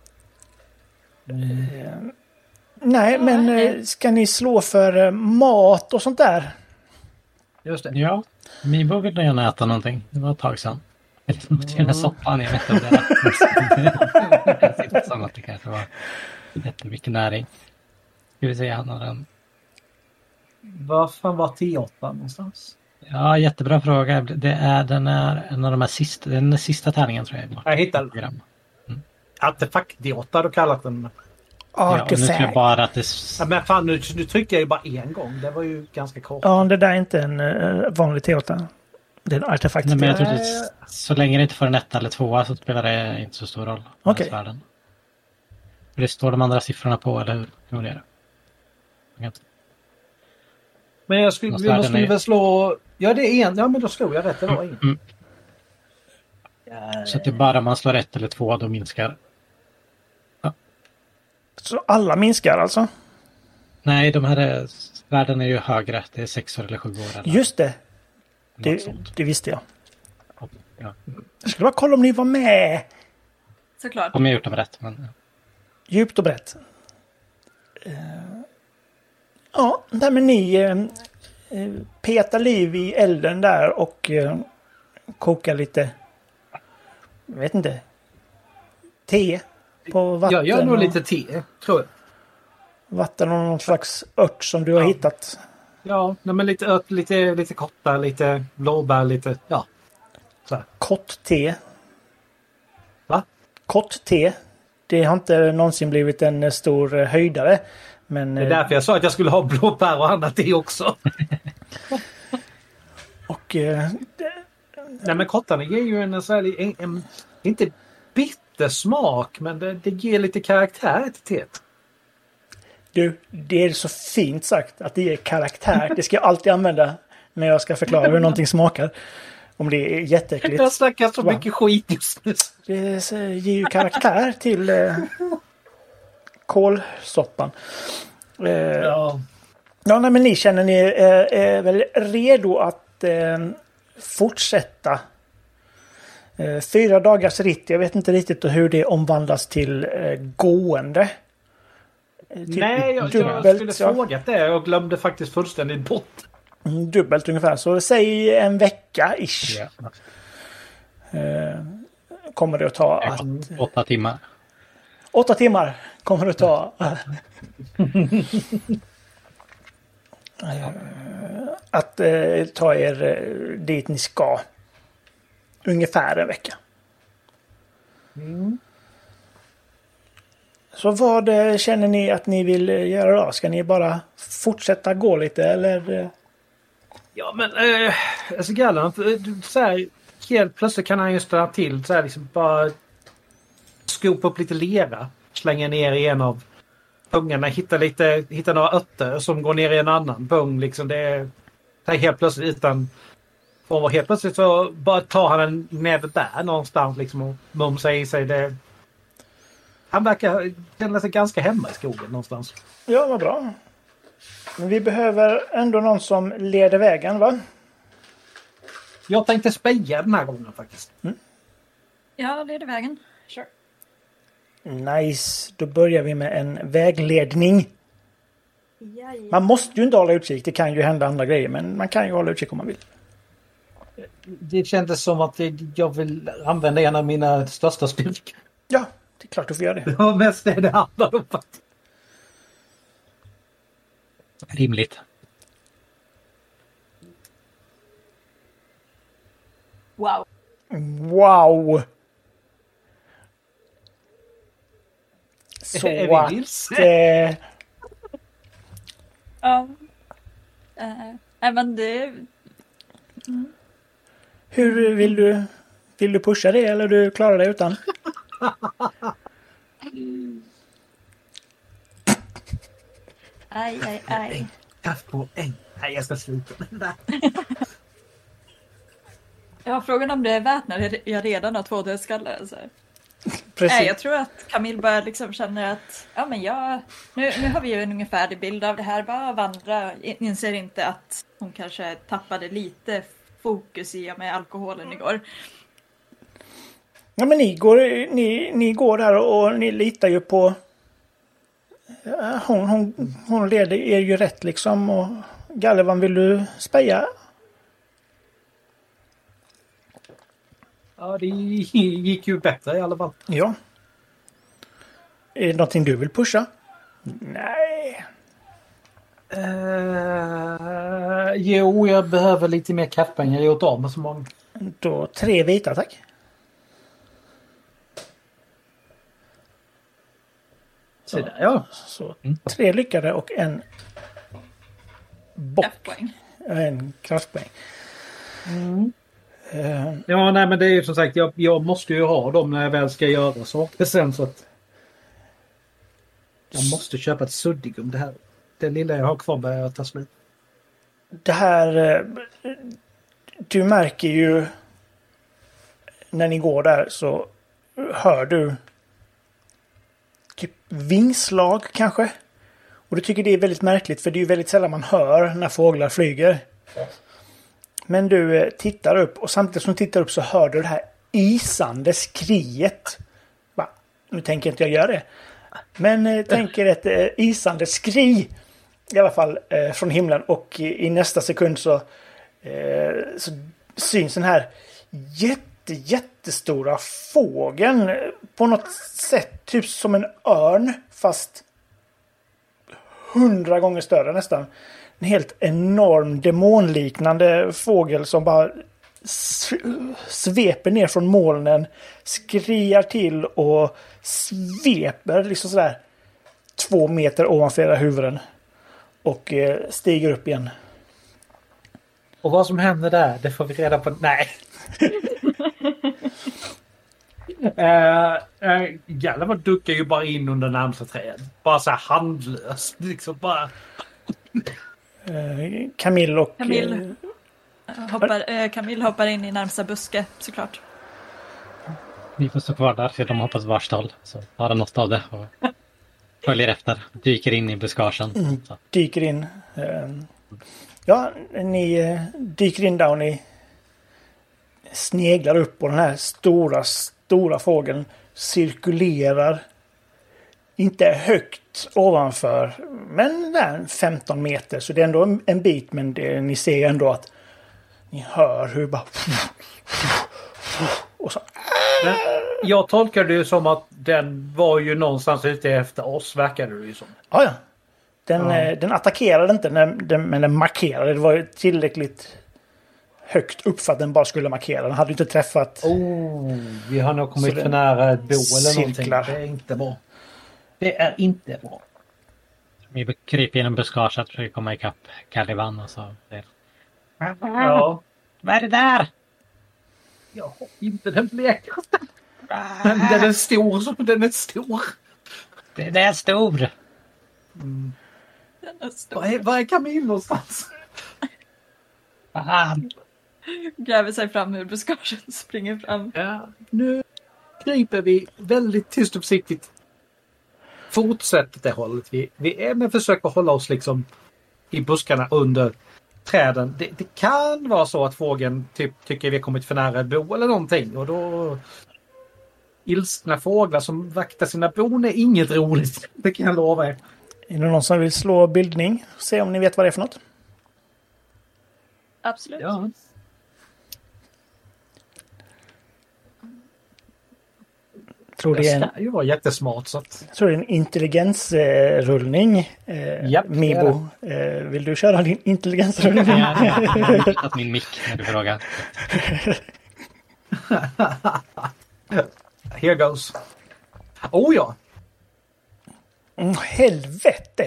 [SPEAKER 2] Nej, men ska ni slå för mat och sånt där?
[SPEAKER 1] Just det.
[SPEAKER 4] Ja, Mibo vill gärna äta någonting. Det var ett tag sedan. Eller den här soppan, jag vet inte om det är. Det som att det kanske var jättemycket näring. Ska vi säga han har den.
[SPEAKER 1] Var fan var T8 någonstans?
[SPEAKER 4] Ja, jättebra fråga. Den är en av de här den sista tärningen tror jag.
[SPEAKER 1] Jag hittade Artefakt D8 har du kallat den.
[SPEAKER 4] Ja, nu tror jag bara att det...
[SPEAKER 1] Ja, men fan, nu tryckte jag ju bara en gång. Det var ju ganska kort.
[SPEAKER 2] Ja, det där är inte en vanlig T8. Det är en artefakt.
[SPEAKER 4] Nej, men jag tror att så länge det inte får en 1 eller 2 så spelar det inte så stor roll.
[SPEAKER 2] Okej.
[SPEAKER 4] Det står de andra siffrorna på, eller hur är det?
[SPEAKER 1] Men jag skulle väl slå... Ja, det är en. Ja, men då slår jag rätt. Det var en.
[SPEAKER 4] Så att det är bara man slår 1 eller 2 då minskar. Ja.
[SPEAKER 2] Så alla minskar alltså?
[SPEAKER 4] Nej, de här värden är ju högre. Det är 6 år eller 7 år. Eller
[SPEAKER 2] just det. Det visste jag. Ja. Jag skulle bara kolla om ni var med.
[SPEAKER 3] Såklart.
[SPEAKER 4] Om jag gjort dem rätt. Men...
[SPEAKER 2] Djupt och brett. Ja, där med ni petar liv i elden där och kokar lite, jag vet inte, te på vatten.
[SPEAKER 1] Jag gör nog lite te, tror jag.
[SPEAKER 2] Vatten och någon slags ört som du har hittat.
[SPEAKER 1] Ja, men lite ört, lite kottar, lite blåbär, lite, ja.
[SPEAKER 2] Kott-te.
[SPEAKER 1] Va?
[SPEAKER 2] Kott-te. Det har inte någonsin blivit en stor höjdare. Men,
[SPEAKER 1] det är därför jag sa att jag skulle ha blåbär och annat te också.
[SPEAKER 2] Och...
[SPEAKER 1] Nej, men kottarna ger ju en inte bitter smak, men det ger lite karaktär till teet.
[SPEAKER 2] Du, det är så fint sagt att det ger karaktär. Det ska jag alltid använda när jag ska förklara hur någonting smakar. Om det är jätteäckligt.
[SPEAKER 1] Jag snackar så mycket skit just nu.
[SPEAKER 2] Det ger ju karaktär till kålsoppan. Ja, nej, men ni känner ni är väl redo att fortsätta 4 dagars ritt. Jag vet inte riktigt hur det omvandlas till gående.
[SPEAKER 1] Nej, jag skulle frågat det. Jag glömde faktiskt fullständigt bort.
[SPEAKER 2] Dubbelt ungefär. Så säg en vecka-ish. Kommer det att ta
[SPEAKER 4] 8 timmar.
[SPEAKER 2] 8 timmar kommer det att ta. Att ta er dit ni ska. Ungefär en vecka. Så vad känner ni att ni vill göra då? Ska ni bara fortsätta gå lite eller?
[SPEAKER 1] Ja, men alltså Gallan, så här, helt plötsligt kan han ju ställa till så här, liksom bara skopa upp lite lera, slänga ner i en av pungarna, hitta några örter som går ner i en annan pung liksom. Det är helt plötsligt helt plötsligt så bara tar han en näve bär någonstans liksom och mumsar i sig det. Han verkar känna sig ganska hemma i skogen någonstans.
[SPEAKER 2] Ja, vad bra. Men vi behöver ändå någon som leder vägen, va?
[SPEAKER 1] Jag tänkte speja den här gången faktiskt.
[SPEAKER 3] Ja, leder vägen. Sure.
[SPEAKER 2] Nice. Då börjar vi med en vägledning.
[SPEAKER 3] Jajamän.
[SPEAKER 2] Man måste ju inte hålla utkik. Det kan ju hända andra grejer, men man kan ju hålla utkik om man vill.
[SPEAKER 1] Det kändes som att jag vill använda en av mina största styrkor.
[SPEAKER 2] Ja, det är klart du får göra det.
[SPEAKER 1] Det var mest det handlar om faktiskt.
[SPEAKER 4] Rimligt.
[SPEAKER 3] Wow.
[SPEAKER 2] Wow! Så
[SPEAKER 1] Är vi vilse?
[SPEAKER 2] att...
[SPEAKER 3] Ja. Nej, men det...
[SPEAKER 2] Hur vill du pusha det eller du klarar det utan?
[SPEAKER 3] Aj.
[SPEAKER 1] Kaffe på en. Nej, jag ska sluta med det där.
[SPEAKER 3] Jag har frågan om det är värt när jag redan har 2 dödskallar. Alltså.
[SPEAKER 2] Precis.
[SPEAKER 3] Nej, jag tror att Camille bara liksom känner att nu har vi ju en ungefärlig bild av det här. Bara vandra. Inser inte att hon kanske tappade lite fokus i och med alkoholen igår.
[SPEAKER 2] Ja, men ni går där och ni litar ju på... Hon leder er ju rätt liksom. Och Gallivan, vill du speja?
[SPEAKER 1] Ja, det gick ju bättre i alla fall.
[SPEAKER 2] Ja. Är det någonting du vill pusha? Nej.
[SPEAKER 1] Jo, jag behöver lite mer kaffepengar. Jag har gjort av med så många.
[SPEAKER 2] Då 3 vita, tack.
[SPEAKER 1] Så där, ja.
[SPEAKER 2] Så 3 lyckade och en bock.
[SPEAKER 3] F-poäng.
[SPEAKER 2] En kraftpoäng.
[SPEAKER 1] Ja, nej, men det är ju som sagt, jag måste ju ha dem när jag väl ska göra saker sen, så att jag måste köpa ett suddigum. Det lilla jag har kvar börjar ta slut.
[SPEAKER 2] Det här... Du märker ju när ni går där så hör du typ vingslag kanske. Och du tycker det är väldigt märkligt för det är ju väldigt sällan man hör när fåglar flyger. Men du tittar upp och samtidigt som du tittar upp så hör du det här isande skriet. Va? Nu tänker inte jag göra det. Men tänker ett isande skri i alla fall från himlen och i nästa sekund så syns den här jättestora fågeln på något sätt typ som en örn fast 100 gånger större nästan. En helt enorm demonliknande fågel som bara sveper ner från molnen, skriar till och sveper liksom sådär 2 meter ovanför era huvuden och stiger upp igen.
[SPEAKER 1] Och vad som händer där, det får vi reda på. Nej. Gallivan duckar ju bara in under närmsta träd. Bara så här handlöst. Liksom bara...
[SPEAKER 2] Camille
[SPEAKER 3] hoppar in i närmsta buske, såklart.
[SPEAKER 4] Vi får stå kvar där så de hoppas varsitt håll. Så tar de något av det och följer efter. Dyker in i buskagen.
[SPEAKER 2] Dyker in. Ja, ni dyker in där och ni sneglar upp och den här stora fågeln cirkulerar inte högt ovanför, men där 15 meter. Så det är ändå en bit, men ni ser ändå att ni hör hur bara... Och så...
[SPEAKER 1] Men jag tolkar det ju som att den var ju någonstans ute efter oss, verkade det ju som.
[SPEAKER 2] Ja. Den attackerade inte, men den markerade. Det var ju tillräckligt högt upp för att den bara skulle markera. Den hade ju inte träffat...
[SPEAKER 1] Vi har nog kommit för nära ett bo eller
[SPEAKER 2] cirklar.
[SPEAKER 1] någonting. Det är inte bra. Det är inte bra.
[SPEAKER 4] Vi kryper genom buskaget och försöker komma ikapp Gallivan och så...
[SPEAKER 1] Ja.
[SPEAKER 4] Vad är det där?
[SPEAKER 1] Jag har inte den blekaste. Men den är stor som den är stor.
[SPEAKER 4] Det är stor.
[SPEAKER 1] Var är Camille någonstans?
[SPEAKER 3] Gräver sig fram ur buskaget, springer fram.
[SPEAKER 1] Ja, nu kryper vi väldigt tyst och försiktigt. Fortsätter det hållet. Vi är med försöker hålla oss liksom i buskarna under träden. Det kan vara så att fågeln tycker vi har kommit för nära ett bo eller någonting. Och då... Ilskna fåglar som vaktar sina bon är inget roligt. Det kan jag lova er.
[SPEAKER 2] Är det någon som vill slå bildning? Se om ni vet vad det är för något.
[SPEAKER 3] Absolut.
[SPEAKER 1] Ja.
[SPEAKER 2] Det
[SPEAKER 1] ska ju vara jättesmart. Så att...
[SPEAKER 2] Jag tror det är en intelligensrullning.
[SPEAKER 1] Japp,
[SPEAKER 2] Mibo, vill du köra din intelligensrullning?
[SPEAKER 4] Jag har hittat min mick när du frågar.
[SPEAKER 1] Here goes. Oh ja.
[SPEAKER 2] Helvete!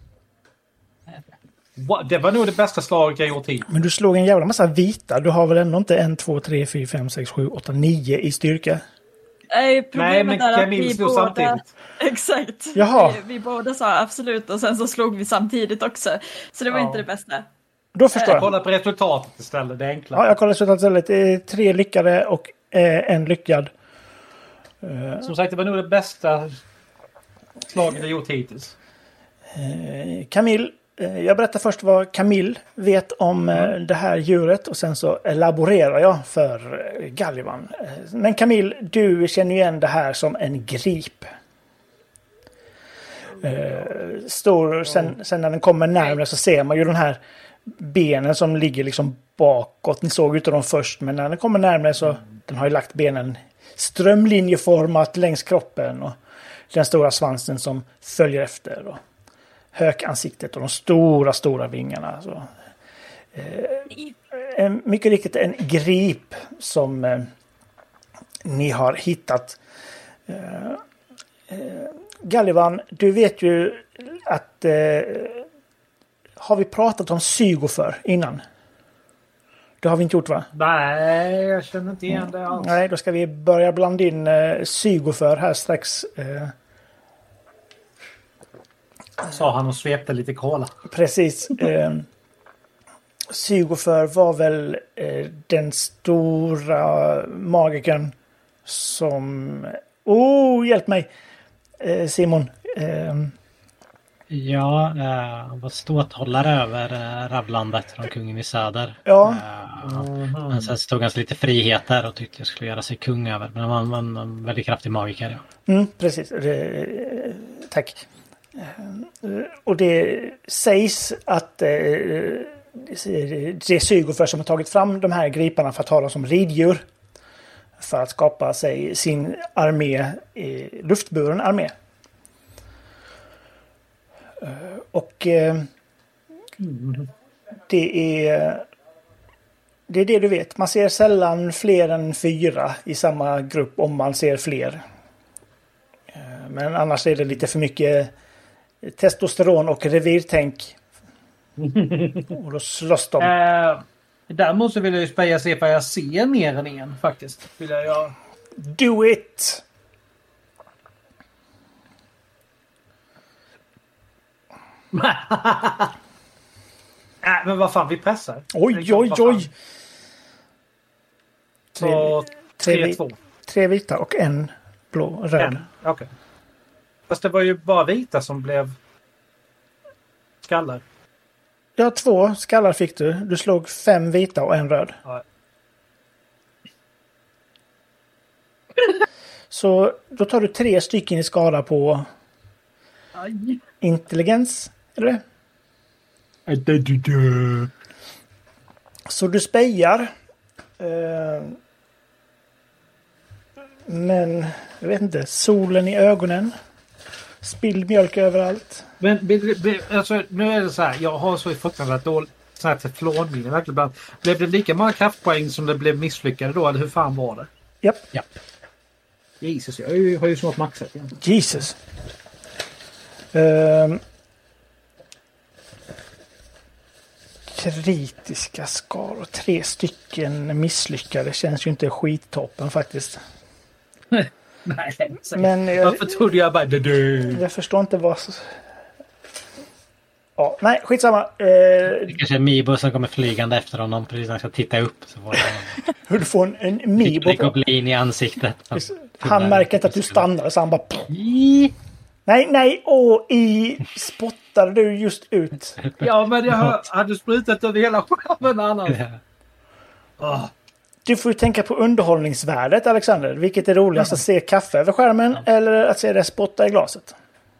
[SPEAKER 1] Det var nog det bästa slaget jag gjort hittills.
[SPEAKER 2] Men du slog en jävla massa vita. Du har väl ändå inte 1, 2, 3, 4, 5, 6, 7, 8, 9 i styrka?
[SPEAKER 3] Problemet
[SPEAKER 1] men
[SPEAKER 3] är att
[SPEAKER 1] Camille
[SPEAKER 3] vi
[SPEAKER 1] slog
[SPEAKER 3] båda...
[SPEAKER 1] samtidigt.
[SPEAKER 3] Exakt.
[SPEAKER 2] Jaha.
[SPEAKER 3] Vi båda sa absolut och sen så slog vi samtidigt också. Så det var inte det bästa.
[SPEAKER 2] Då förstår jag.
[SPEAKER 1] Kolla på resultatet istället, det är enklare.
[SPEAKER 2] Ja, jag kollar resultatet istället. Det är 3 lyckade och 1 lyckad.
[SPEAKER 1] Som sagt, det var nog det bästa slaget jag gjort hittills.
[SPEAKER 2] Camille, jag berättar först vad Camille vet om det här djuret och sen så elaborerar jag för Gallivan. Men Camille, du känner igen det här som en grip. Stor, sen när den kommer närmare så ser man ju den här benen som ligger liksom bakåt. Ni såg ut dem först, men när den kommer närmare så den har ju lagt benen strömlinjeformat längs kroppen och den stora svansen som följer efter och hökansiktet och de stora vingarna. Så, mycket riktigt en grip som ni har hittat. Gallivan, du vet ju att har vi pratat om Sygofer innan? Det har vi inte gjort, va?
[SPEAKER 1] Nej, jag känner inte igen det alls.
[SPEAKER 2] Nej, då ska vi börja blanda in Sygofer här strax.
[SPEAKER 1] Sa han och svepte lite kola.
[SPEAKER 2] Precis. Sygofer var väl den stora magikern som... hjälp mig! Simon.
[SPEAKER 4] Ja, han var ståthållare över Ravlandet från kungen i söder.
[SPEAKER 2] Ja.
[SPEAKER 4] Men sen stod han sig lite friheter och tyckte jag skulle göra sig kung över. Men han var en väldigt kraftig magiker. Ja.
[SPEAKER 2] Precis. Tack. Och det sägs att det är Sygofer som har tagit fram de här griparna för att ha dem som riddjur. För att skapa sig sin armé, luftburen armé. Och det är det du vet. Man ser sällan fler än 4 i samma grupp om man ser fler. Men annars är det lite för mycket testosteron och revirtänk. Och då slåss de.
[SPEAKER 1] Däremot så vill jag ju speja se vad jag ser mer än en faktiskt. Vill jag göra.
[SPEAKER 2] Do it!
[SPEAKER 1] Men vad fan, vi pressar.
[SPEAKER 2] Oj!
[SPEAKER 1] Så 3-2.
[SPEAKER 2] 3 vita och 1 blå, röd.
[SPEAKER 1] Okej. Fast det var ju bara vita som blev skallar.
[SPEAKER 2] Ja, 2 skallar fick du. Du slog 5 vita och 1 röd.
[SPEAKER 1] Ja.
[SPEAKER 2] Så då tar du 3 stycken i skada på intelligens, eller? Så du spejar. Men jag vet inte, solen i ögonen. Spilld mjölk överallt.
[SPEAKER 1] Men alltså, nu är det så här, jag har så fruktansvärt dåligt så här teflonminne verkligen ibland. Blev det lika många kraftpoäng som det blev misslyckade då, eller hur fan var det?
[SPEAKER 2] Japp.
[SPEAKER 1] Jesus, jag har ju snart maxat igen.
[SPEAKER 2] Jesus. Kritiska skador. 3 stycken misslyckade känns ju inte skittoppen faktiskt.
[SPEAKER 1] Nej,
[SPEAKER 2] men
[SPEAKER 1] varför trodde jag bara
[SPEAKER 2] jag förstår inte vad... Ja, nej, skitsamma.
[SPEAKER 4] Det kanske är Mibo som kommer flygande efter honom precis när han ska titta upp. Så får
[SPEAKER 2] hur du får en Mibo.
[SPEAKER 4] Det goblin i ansiktet.
[SPEAKER 2] Han märker inte att du stannar så han bara... Nej, spottar du just ut.
[SPEAKER 1] Ja, men jag hade sprutat över hela skärmen annars.
[SPEAKER 2] Du får ju tänka på underhållningsvärdet, Alexander. Vilket är roligast, att se kaffe över skärmen eller att se det spotta i glaset?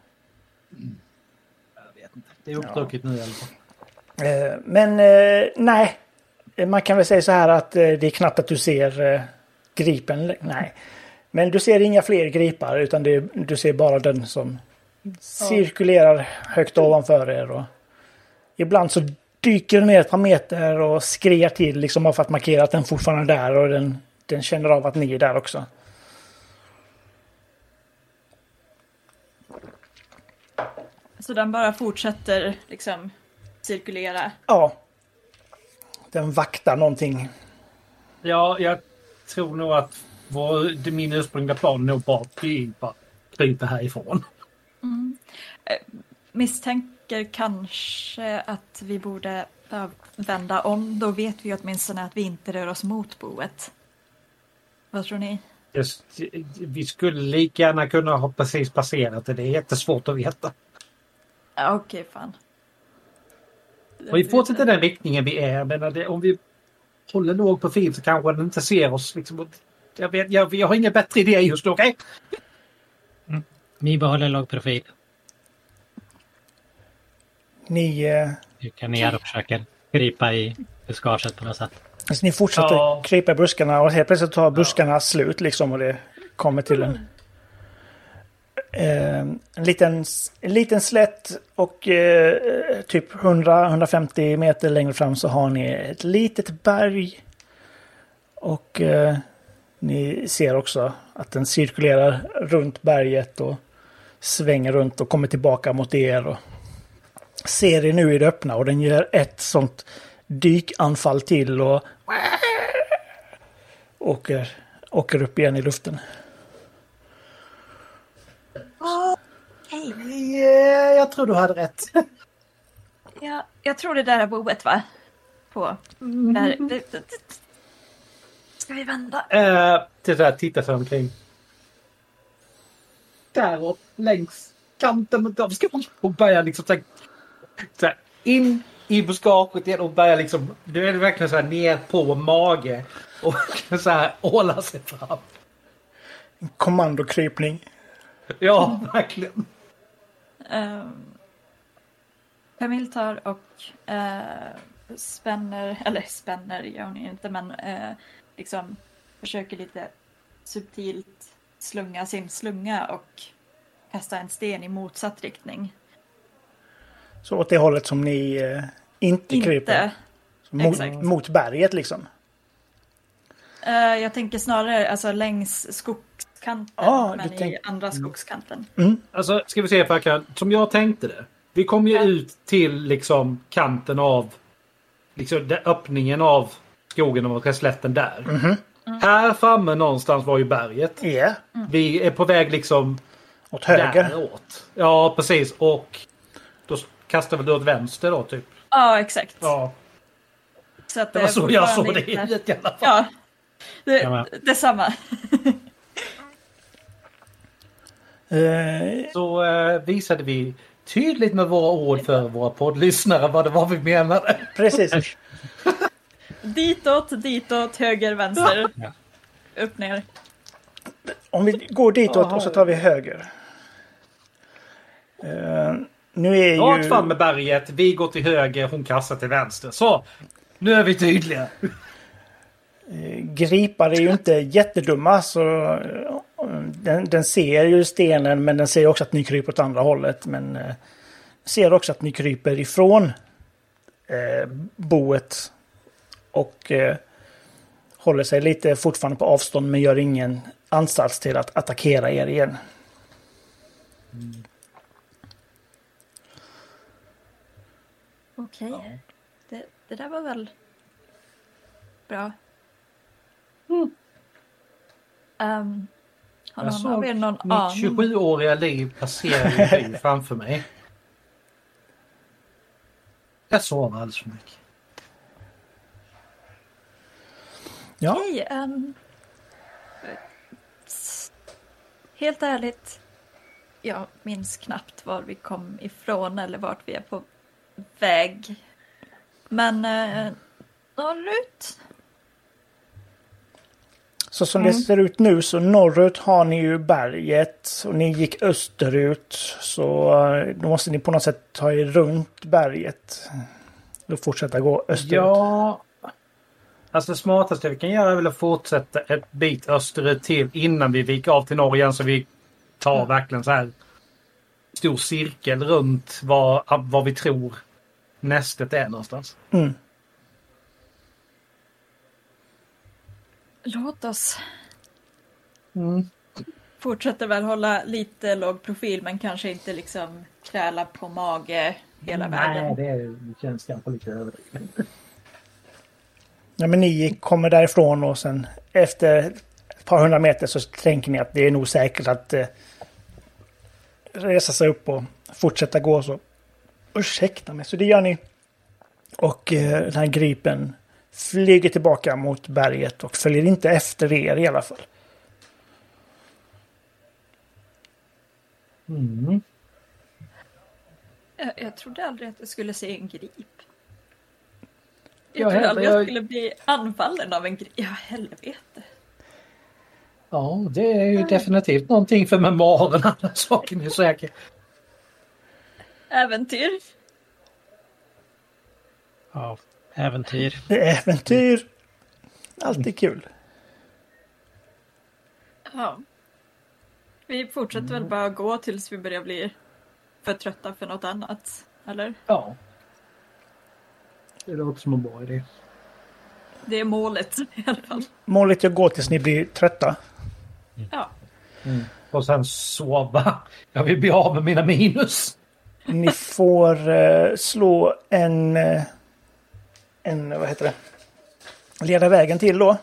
[SPEAKER 1] Jag vet inte. Det är uppdrucket nu i alla fall.
[SPEAKER 2] Men nej. Man kan väl säga så här att det är knappt att du ser gripen. Nej. Men du ser inga fler gripar utan du ser bara den som cirkulerar högt ovanför er. Och ibland så dyker den ner ett par meter och skriar till liksom för att markera att den fortfarande är där och den känner av att ni är där också.
[SPEAKER 3] Så den bara fortsätter liksom cirkulera?
[SPEAKER 2] Ja. Den vaktar någonting.
[SPEAKER 1] Ja, jag tror nog att min ursprungliga plan nog bara krypa härifrån.
[SPEAKER 3] Misstänker kanske att vi borde vända om. Då vet vi åtminstone att vi inte rör oss mot boet. Vad tror ni?
[SPEAKER 1] Vi skulle lika gärna kunna ha precis passerat det. Det är jättesvårt att veta.
[SPEAKER 3] Ja, okej, fan.
[SPEAKER 1] Och vi fortsätter den riktningen vi är. Men om vi håller låg profil så kanske den inte ser oss. Liksom, jag har ingen bättre idé just nu, okej?
[SPEAKER 4] Ni behåller låg profil.
[SPEAKER 2] Ni
[SPEAKER 4] kan ner och försöker krypa i buskaget på något sätt.
[SPEAKER 2] alltså, ni fortsätter krypa i buskarna och helt plötsligt tar buskarna slut liksom och det kommer till en liten slätt och typ 100-150 meter längre fram så har ni ett litet berg och ni ser också att den cirkulerar runt berget och svänger runt och kommer tillbaka mot er och ser er nu i det öppna och den gör ett sånt dykanfall till och åker upp igen i luften.
[SPEAKER 1] Jag tror du hade rätt.
[SPEAKER 3] Ja, jag tror det där är boet, va? Ska vi vända?
[SPEAKER 1] Titta sig omkring. Däråt, längs kanten av skogen. Och börjar liksom så här, in i buskaget igen och börjar liksom, du är verkligen så här ner på mage och så här åla sig fram.
[SPEAKER 2] En kommandokrypning.
[SPEAKER 1] Ja, verkligen.
[SPEAKER 3] Camille tar och spänner gör hon inte, men liksom försöker lite subtilt slunga sin slunga och kasta en sten i motsatt riktning.
[SPEAKER 2] Så åt det hållet som ni inte kryper? Mot berget liksom?
[SPEAKER 3] Jag tänker snarare alltså, längs skogskanten, men i andra skogskanten.
[SPEAKER 1] Alltså, ska vi se för jag kan, som jag tänkte det. Vi kom ju ut till liksom kanten av liksom öppningen av skogen och slätten där. Här framme någonstans var ju berget.
[SPEAKER 2] Yeah.
[SPEAKER 1] Vi är på väg liksom
[SPEAKER 2] åt höger.
[SPEAKER 1] Däråt. Ja, precis. Och då kastar vi åt vänster då typ.
[SPEAKER 3] Ja, exakt.
[SPEAKER 1] Ja.
[SPEAKER 3] Så att
[SPEAKER 1] det var så jag såg det i alla fall.
[SPEAKER 3] Ja, det är samma.
[SPEAKER 1] Så visade vi tydligt med våra ord för våra poddlyssnare vad det var vi menade.
[SPEAKER 2] Precis.
[SPEAKER 3] ditåt, höger, vänster. Ja. Upp, ner.
[SPEAKER 2] Om vi går ditåt och så tar vi höger. Nu är
[SPEAKER 1] rakt fram med berget, vi går till höger, hon kastar till vänster. Så, nu är vi tydliga.
[SPEAKER 2] Gripare är ju inte jättedumma så den ser ju stenen men den ser också att ni kryper åt andra hållet men ser också att ni kryper ifrån boet och håller sig lite fortfarande på avstånd men gör ingen ansats till att attackera er igen.
[SPEAKER 3] Okej. Det där var väl bra.
[SPEAKER 1] Jag såg mitt 27-åriga liv passera i framför mig. Jag sov alldeles för mycket.
[SPEAKER 2] Ja.
[SPEAKER 3] Okej, helt ärligt, jag minns knappt var vi kom ifrån eller vart vi är på väg. Men norrut. Så
[SPEAKER 2] som det ser ut nu så norrut har ni ju berget och ni gick österut så då måste ni på något sätt ta er runt berget och fortsätta gå österut.
[SPEAKER 1] Ja, alltså det smartaste vi kan göra är väl att fortsätta ett bit österut till innan vi viker av till norr igen så vi tar verkligen så här stor cirkel runt vad vi tror nästet är någonstans.
[SPEAKER 3] Låt oss fortsätter väl hålla lite låg profil men kanske inte liksom kräla på mage hela vägen.
[SPEAKER 1] Nej, det känns kanske lite överdrivet.
[SPEAKER 2] Ja, men ni kommer därifrån och sen efter ett par hundra meter så tänker ni att det är nog säkert att resa sig upp och fortsätta gå så. Ursäkta mig, så det gör ni. Och den här gripen flyger tillbaka mot berget och följer inte efter er i alla fall.
[SPEAKER 1] Mm.
[SPEAKER 3] Jag trodde aldrig att jag skulle se en grip.
[SPEAKER 1] Ja,
[SPEAKER 3] Jag trodde aldrig
[SPEAKER 1] jag-
[SPEAKER 3] jag skulle bli anfallen av en grip. Ja, helvete.
[SPEAKER 1] Ja, det är ju definitivt någonting för memoarerna. Den saken är säker.
[SPEAKER 3] Äventyr.
[SPEAKER 4] Ja, äventyr.
[SPEAKER 2] Det är äventyr. Alltid kul.
[SPEAKER 3] Ja. Vi fortsätter väl bara gå tills vi börjar bli för trötta för något annat. Eller?
[SPEAKER 1] Ja. Det låter som en bra idé.
[SPEAKER 3] Det är målet i alla fall.
[SPEAKER 2] Målet är att gå tills ni blir trötta.
[SPEAKER 3] Ja.
[SPEAKER 1] Och sen sova. Jag vill bli av med mina minus.
[SPEAKER 2] Ni får slå en vad heter det? Leda vägen till då.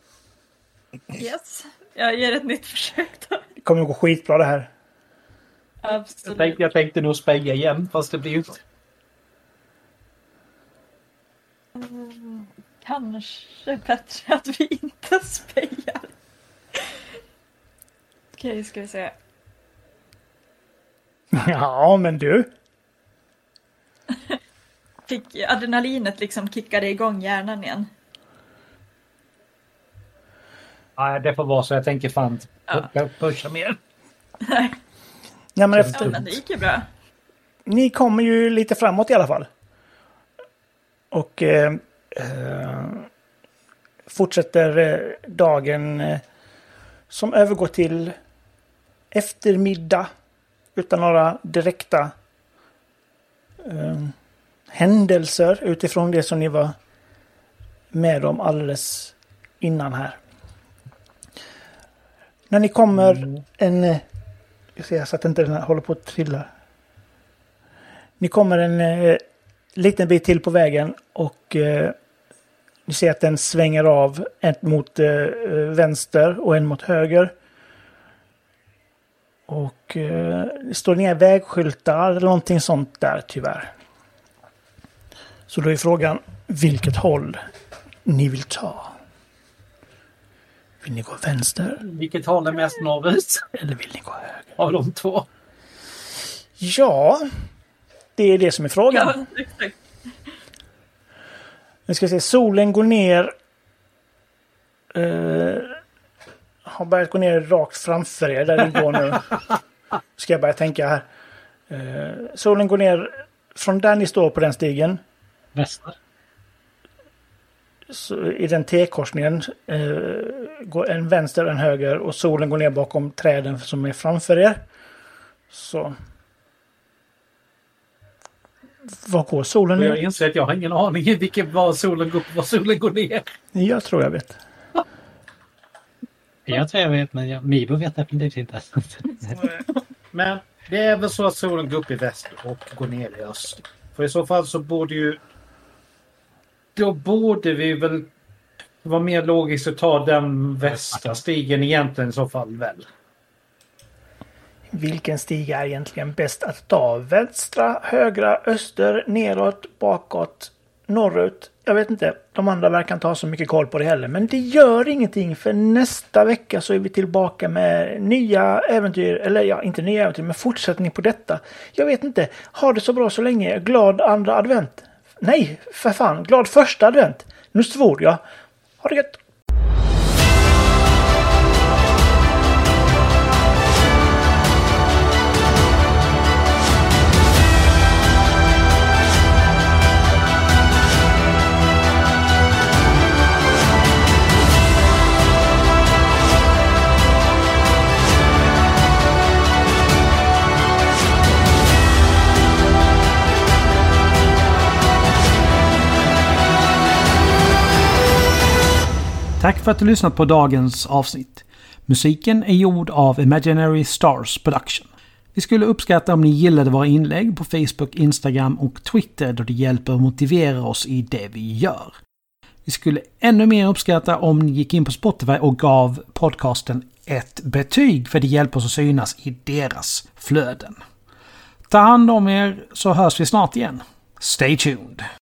[SPEAKER 3] Yes. Jag ger ett nytt försök då.
[SPEAKER 2] Det kommer att gå skitbra det här.
[SPEAKER 3] Absolut.
[SPEAKER 1] Jag tänkte nog speja igen, fast det blir ju...
[SPEAKER 3] Kanske bättre att vi inte spejar. Okej, ska vi se.
[SPEAKER 2] Ja, men du.
[SPEAKER 3] Fick adrenalinet liksom kickade igång hjärnan igen.
[SPEAKER 1] Nej, det får vara så. Jag tänker fan
[SPEAKER 3] Ja.
[SPEAKER 1] pusha mer.
[SPEAKER 3] Nej,
[SPEAKER 2] Ja, men
[SPEAKER 3] ja, men det gick ju bra.
[SPEAKER 2] ni kommer ju lite framåt i alla fall. Och fortsätter dagen som övergår till eftermiddag utan några direkta händelser utifrån det som ni var med om alldeles innan här. När ni kommer jag ser så att inte den här håller på att trilla. Ni kommer en liten bit till på vägen och ni ser att den svänger av en mot vänster och en mot höger. Och det står inga vägskyltar eller någonting sånt där tyvärr. Så då är frågan vilket håll ni vill ta. Vill ni gå vänster
[SPEAKER 1] Vilket håll är mest norrut
[SPEAKER 2] eller vill ni gå höger?
[SPEAKER 1] av de två?
[SPEAKER 2] Ja, det är det som är frågan.
[SPEAKER 3] Ja, exakt.
[SPEAKER 2] Nu ska vi se, solen går ner. Har börjat gå ner rakt framför er där det går nu. Ska jag börja tänka här. Solen går ner från där ni står på den stigen.
[SPEAKER 4] Väster.
[SPEAKER 2] Så i den T-korsningen går en vänster och en höger och solen går ner bakom träden som är framför er. Så. Var går solen
[SPEAKER 1] Och jag
[SPEAKER 2] ner?
[SPEAKER 1] inser att jag har ingen aning i var solen går upp och var solen går ner.
[SPEAKER 2] Jag tror jag vet.
[SPEAKER 4] Jag tror jag vet, men Mibo vet definitivt inte.
[SPEAKER 1] Men det är väl så att solen går upp i väst och går ner i öst. För i så fall så borde ju... Då borde vi väl vara mer logiskt att ta den västra stigen egentligen i så fall väl.
[SPEAKER 2] Vilken stig är egentligen bäst att ta? Vänstra, högra, öster, neråt, bakåt, norrut? Jag vet inte. De andra verkar inte ha så mycket koll på det heller. Men det gör ingenting, för nästa vecka så är vi tillbaka med nya äventyr. Eller ja, inte nya äventyr, men fortsättning på detta. Jag vet inte. Ha det så bra så länge. Glad andra advent. Nej, för fan. Glad första advent. Nu svor jag. Ha det gött.
[SPEAKER 1] Tack för att du lyssnat på dagens avsnitt. Musiken är gjord av Imaginary Stars Production. Vi skulle uppskatta om ni gillade våra inlägg på Facebook, Instagram och Twitter då det hjälper att motivera oss i det vi gör. Vi skulle ännu mer uppskatta om ni gick in på Spotify och gav podcasten ett betyg för det hjälper oss att synas i deras flöden. Ta hand om er så hörs vi snart igen. Stay tuned!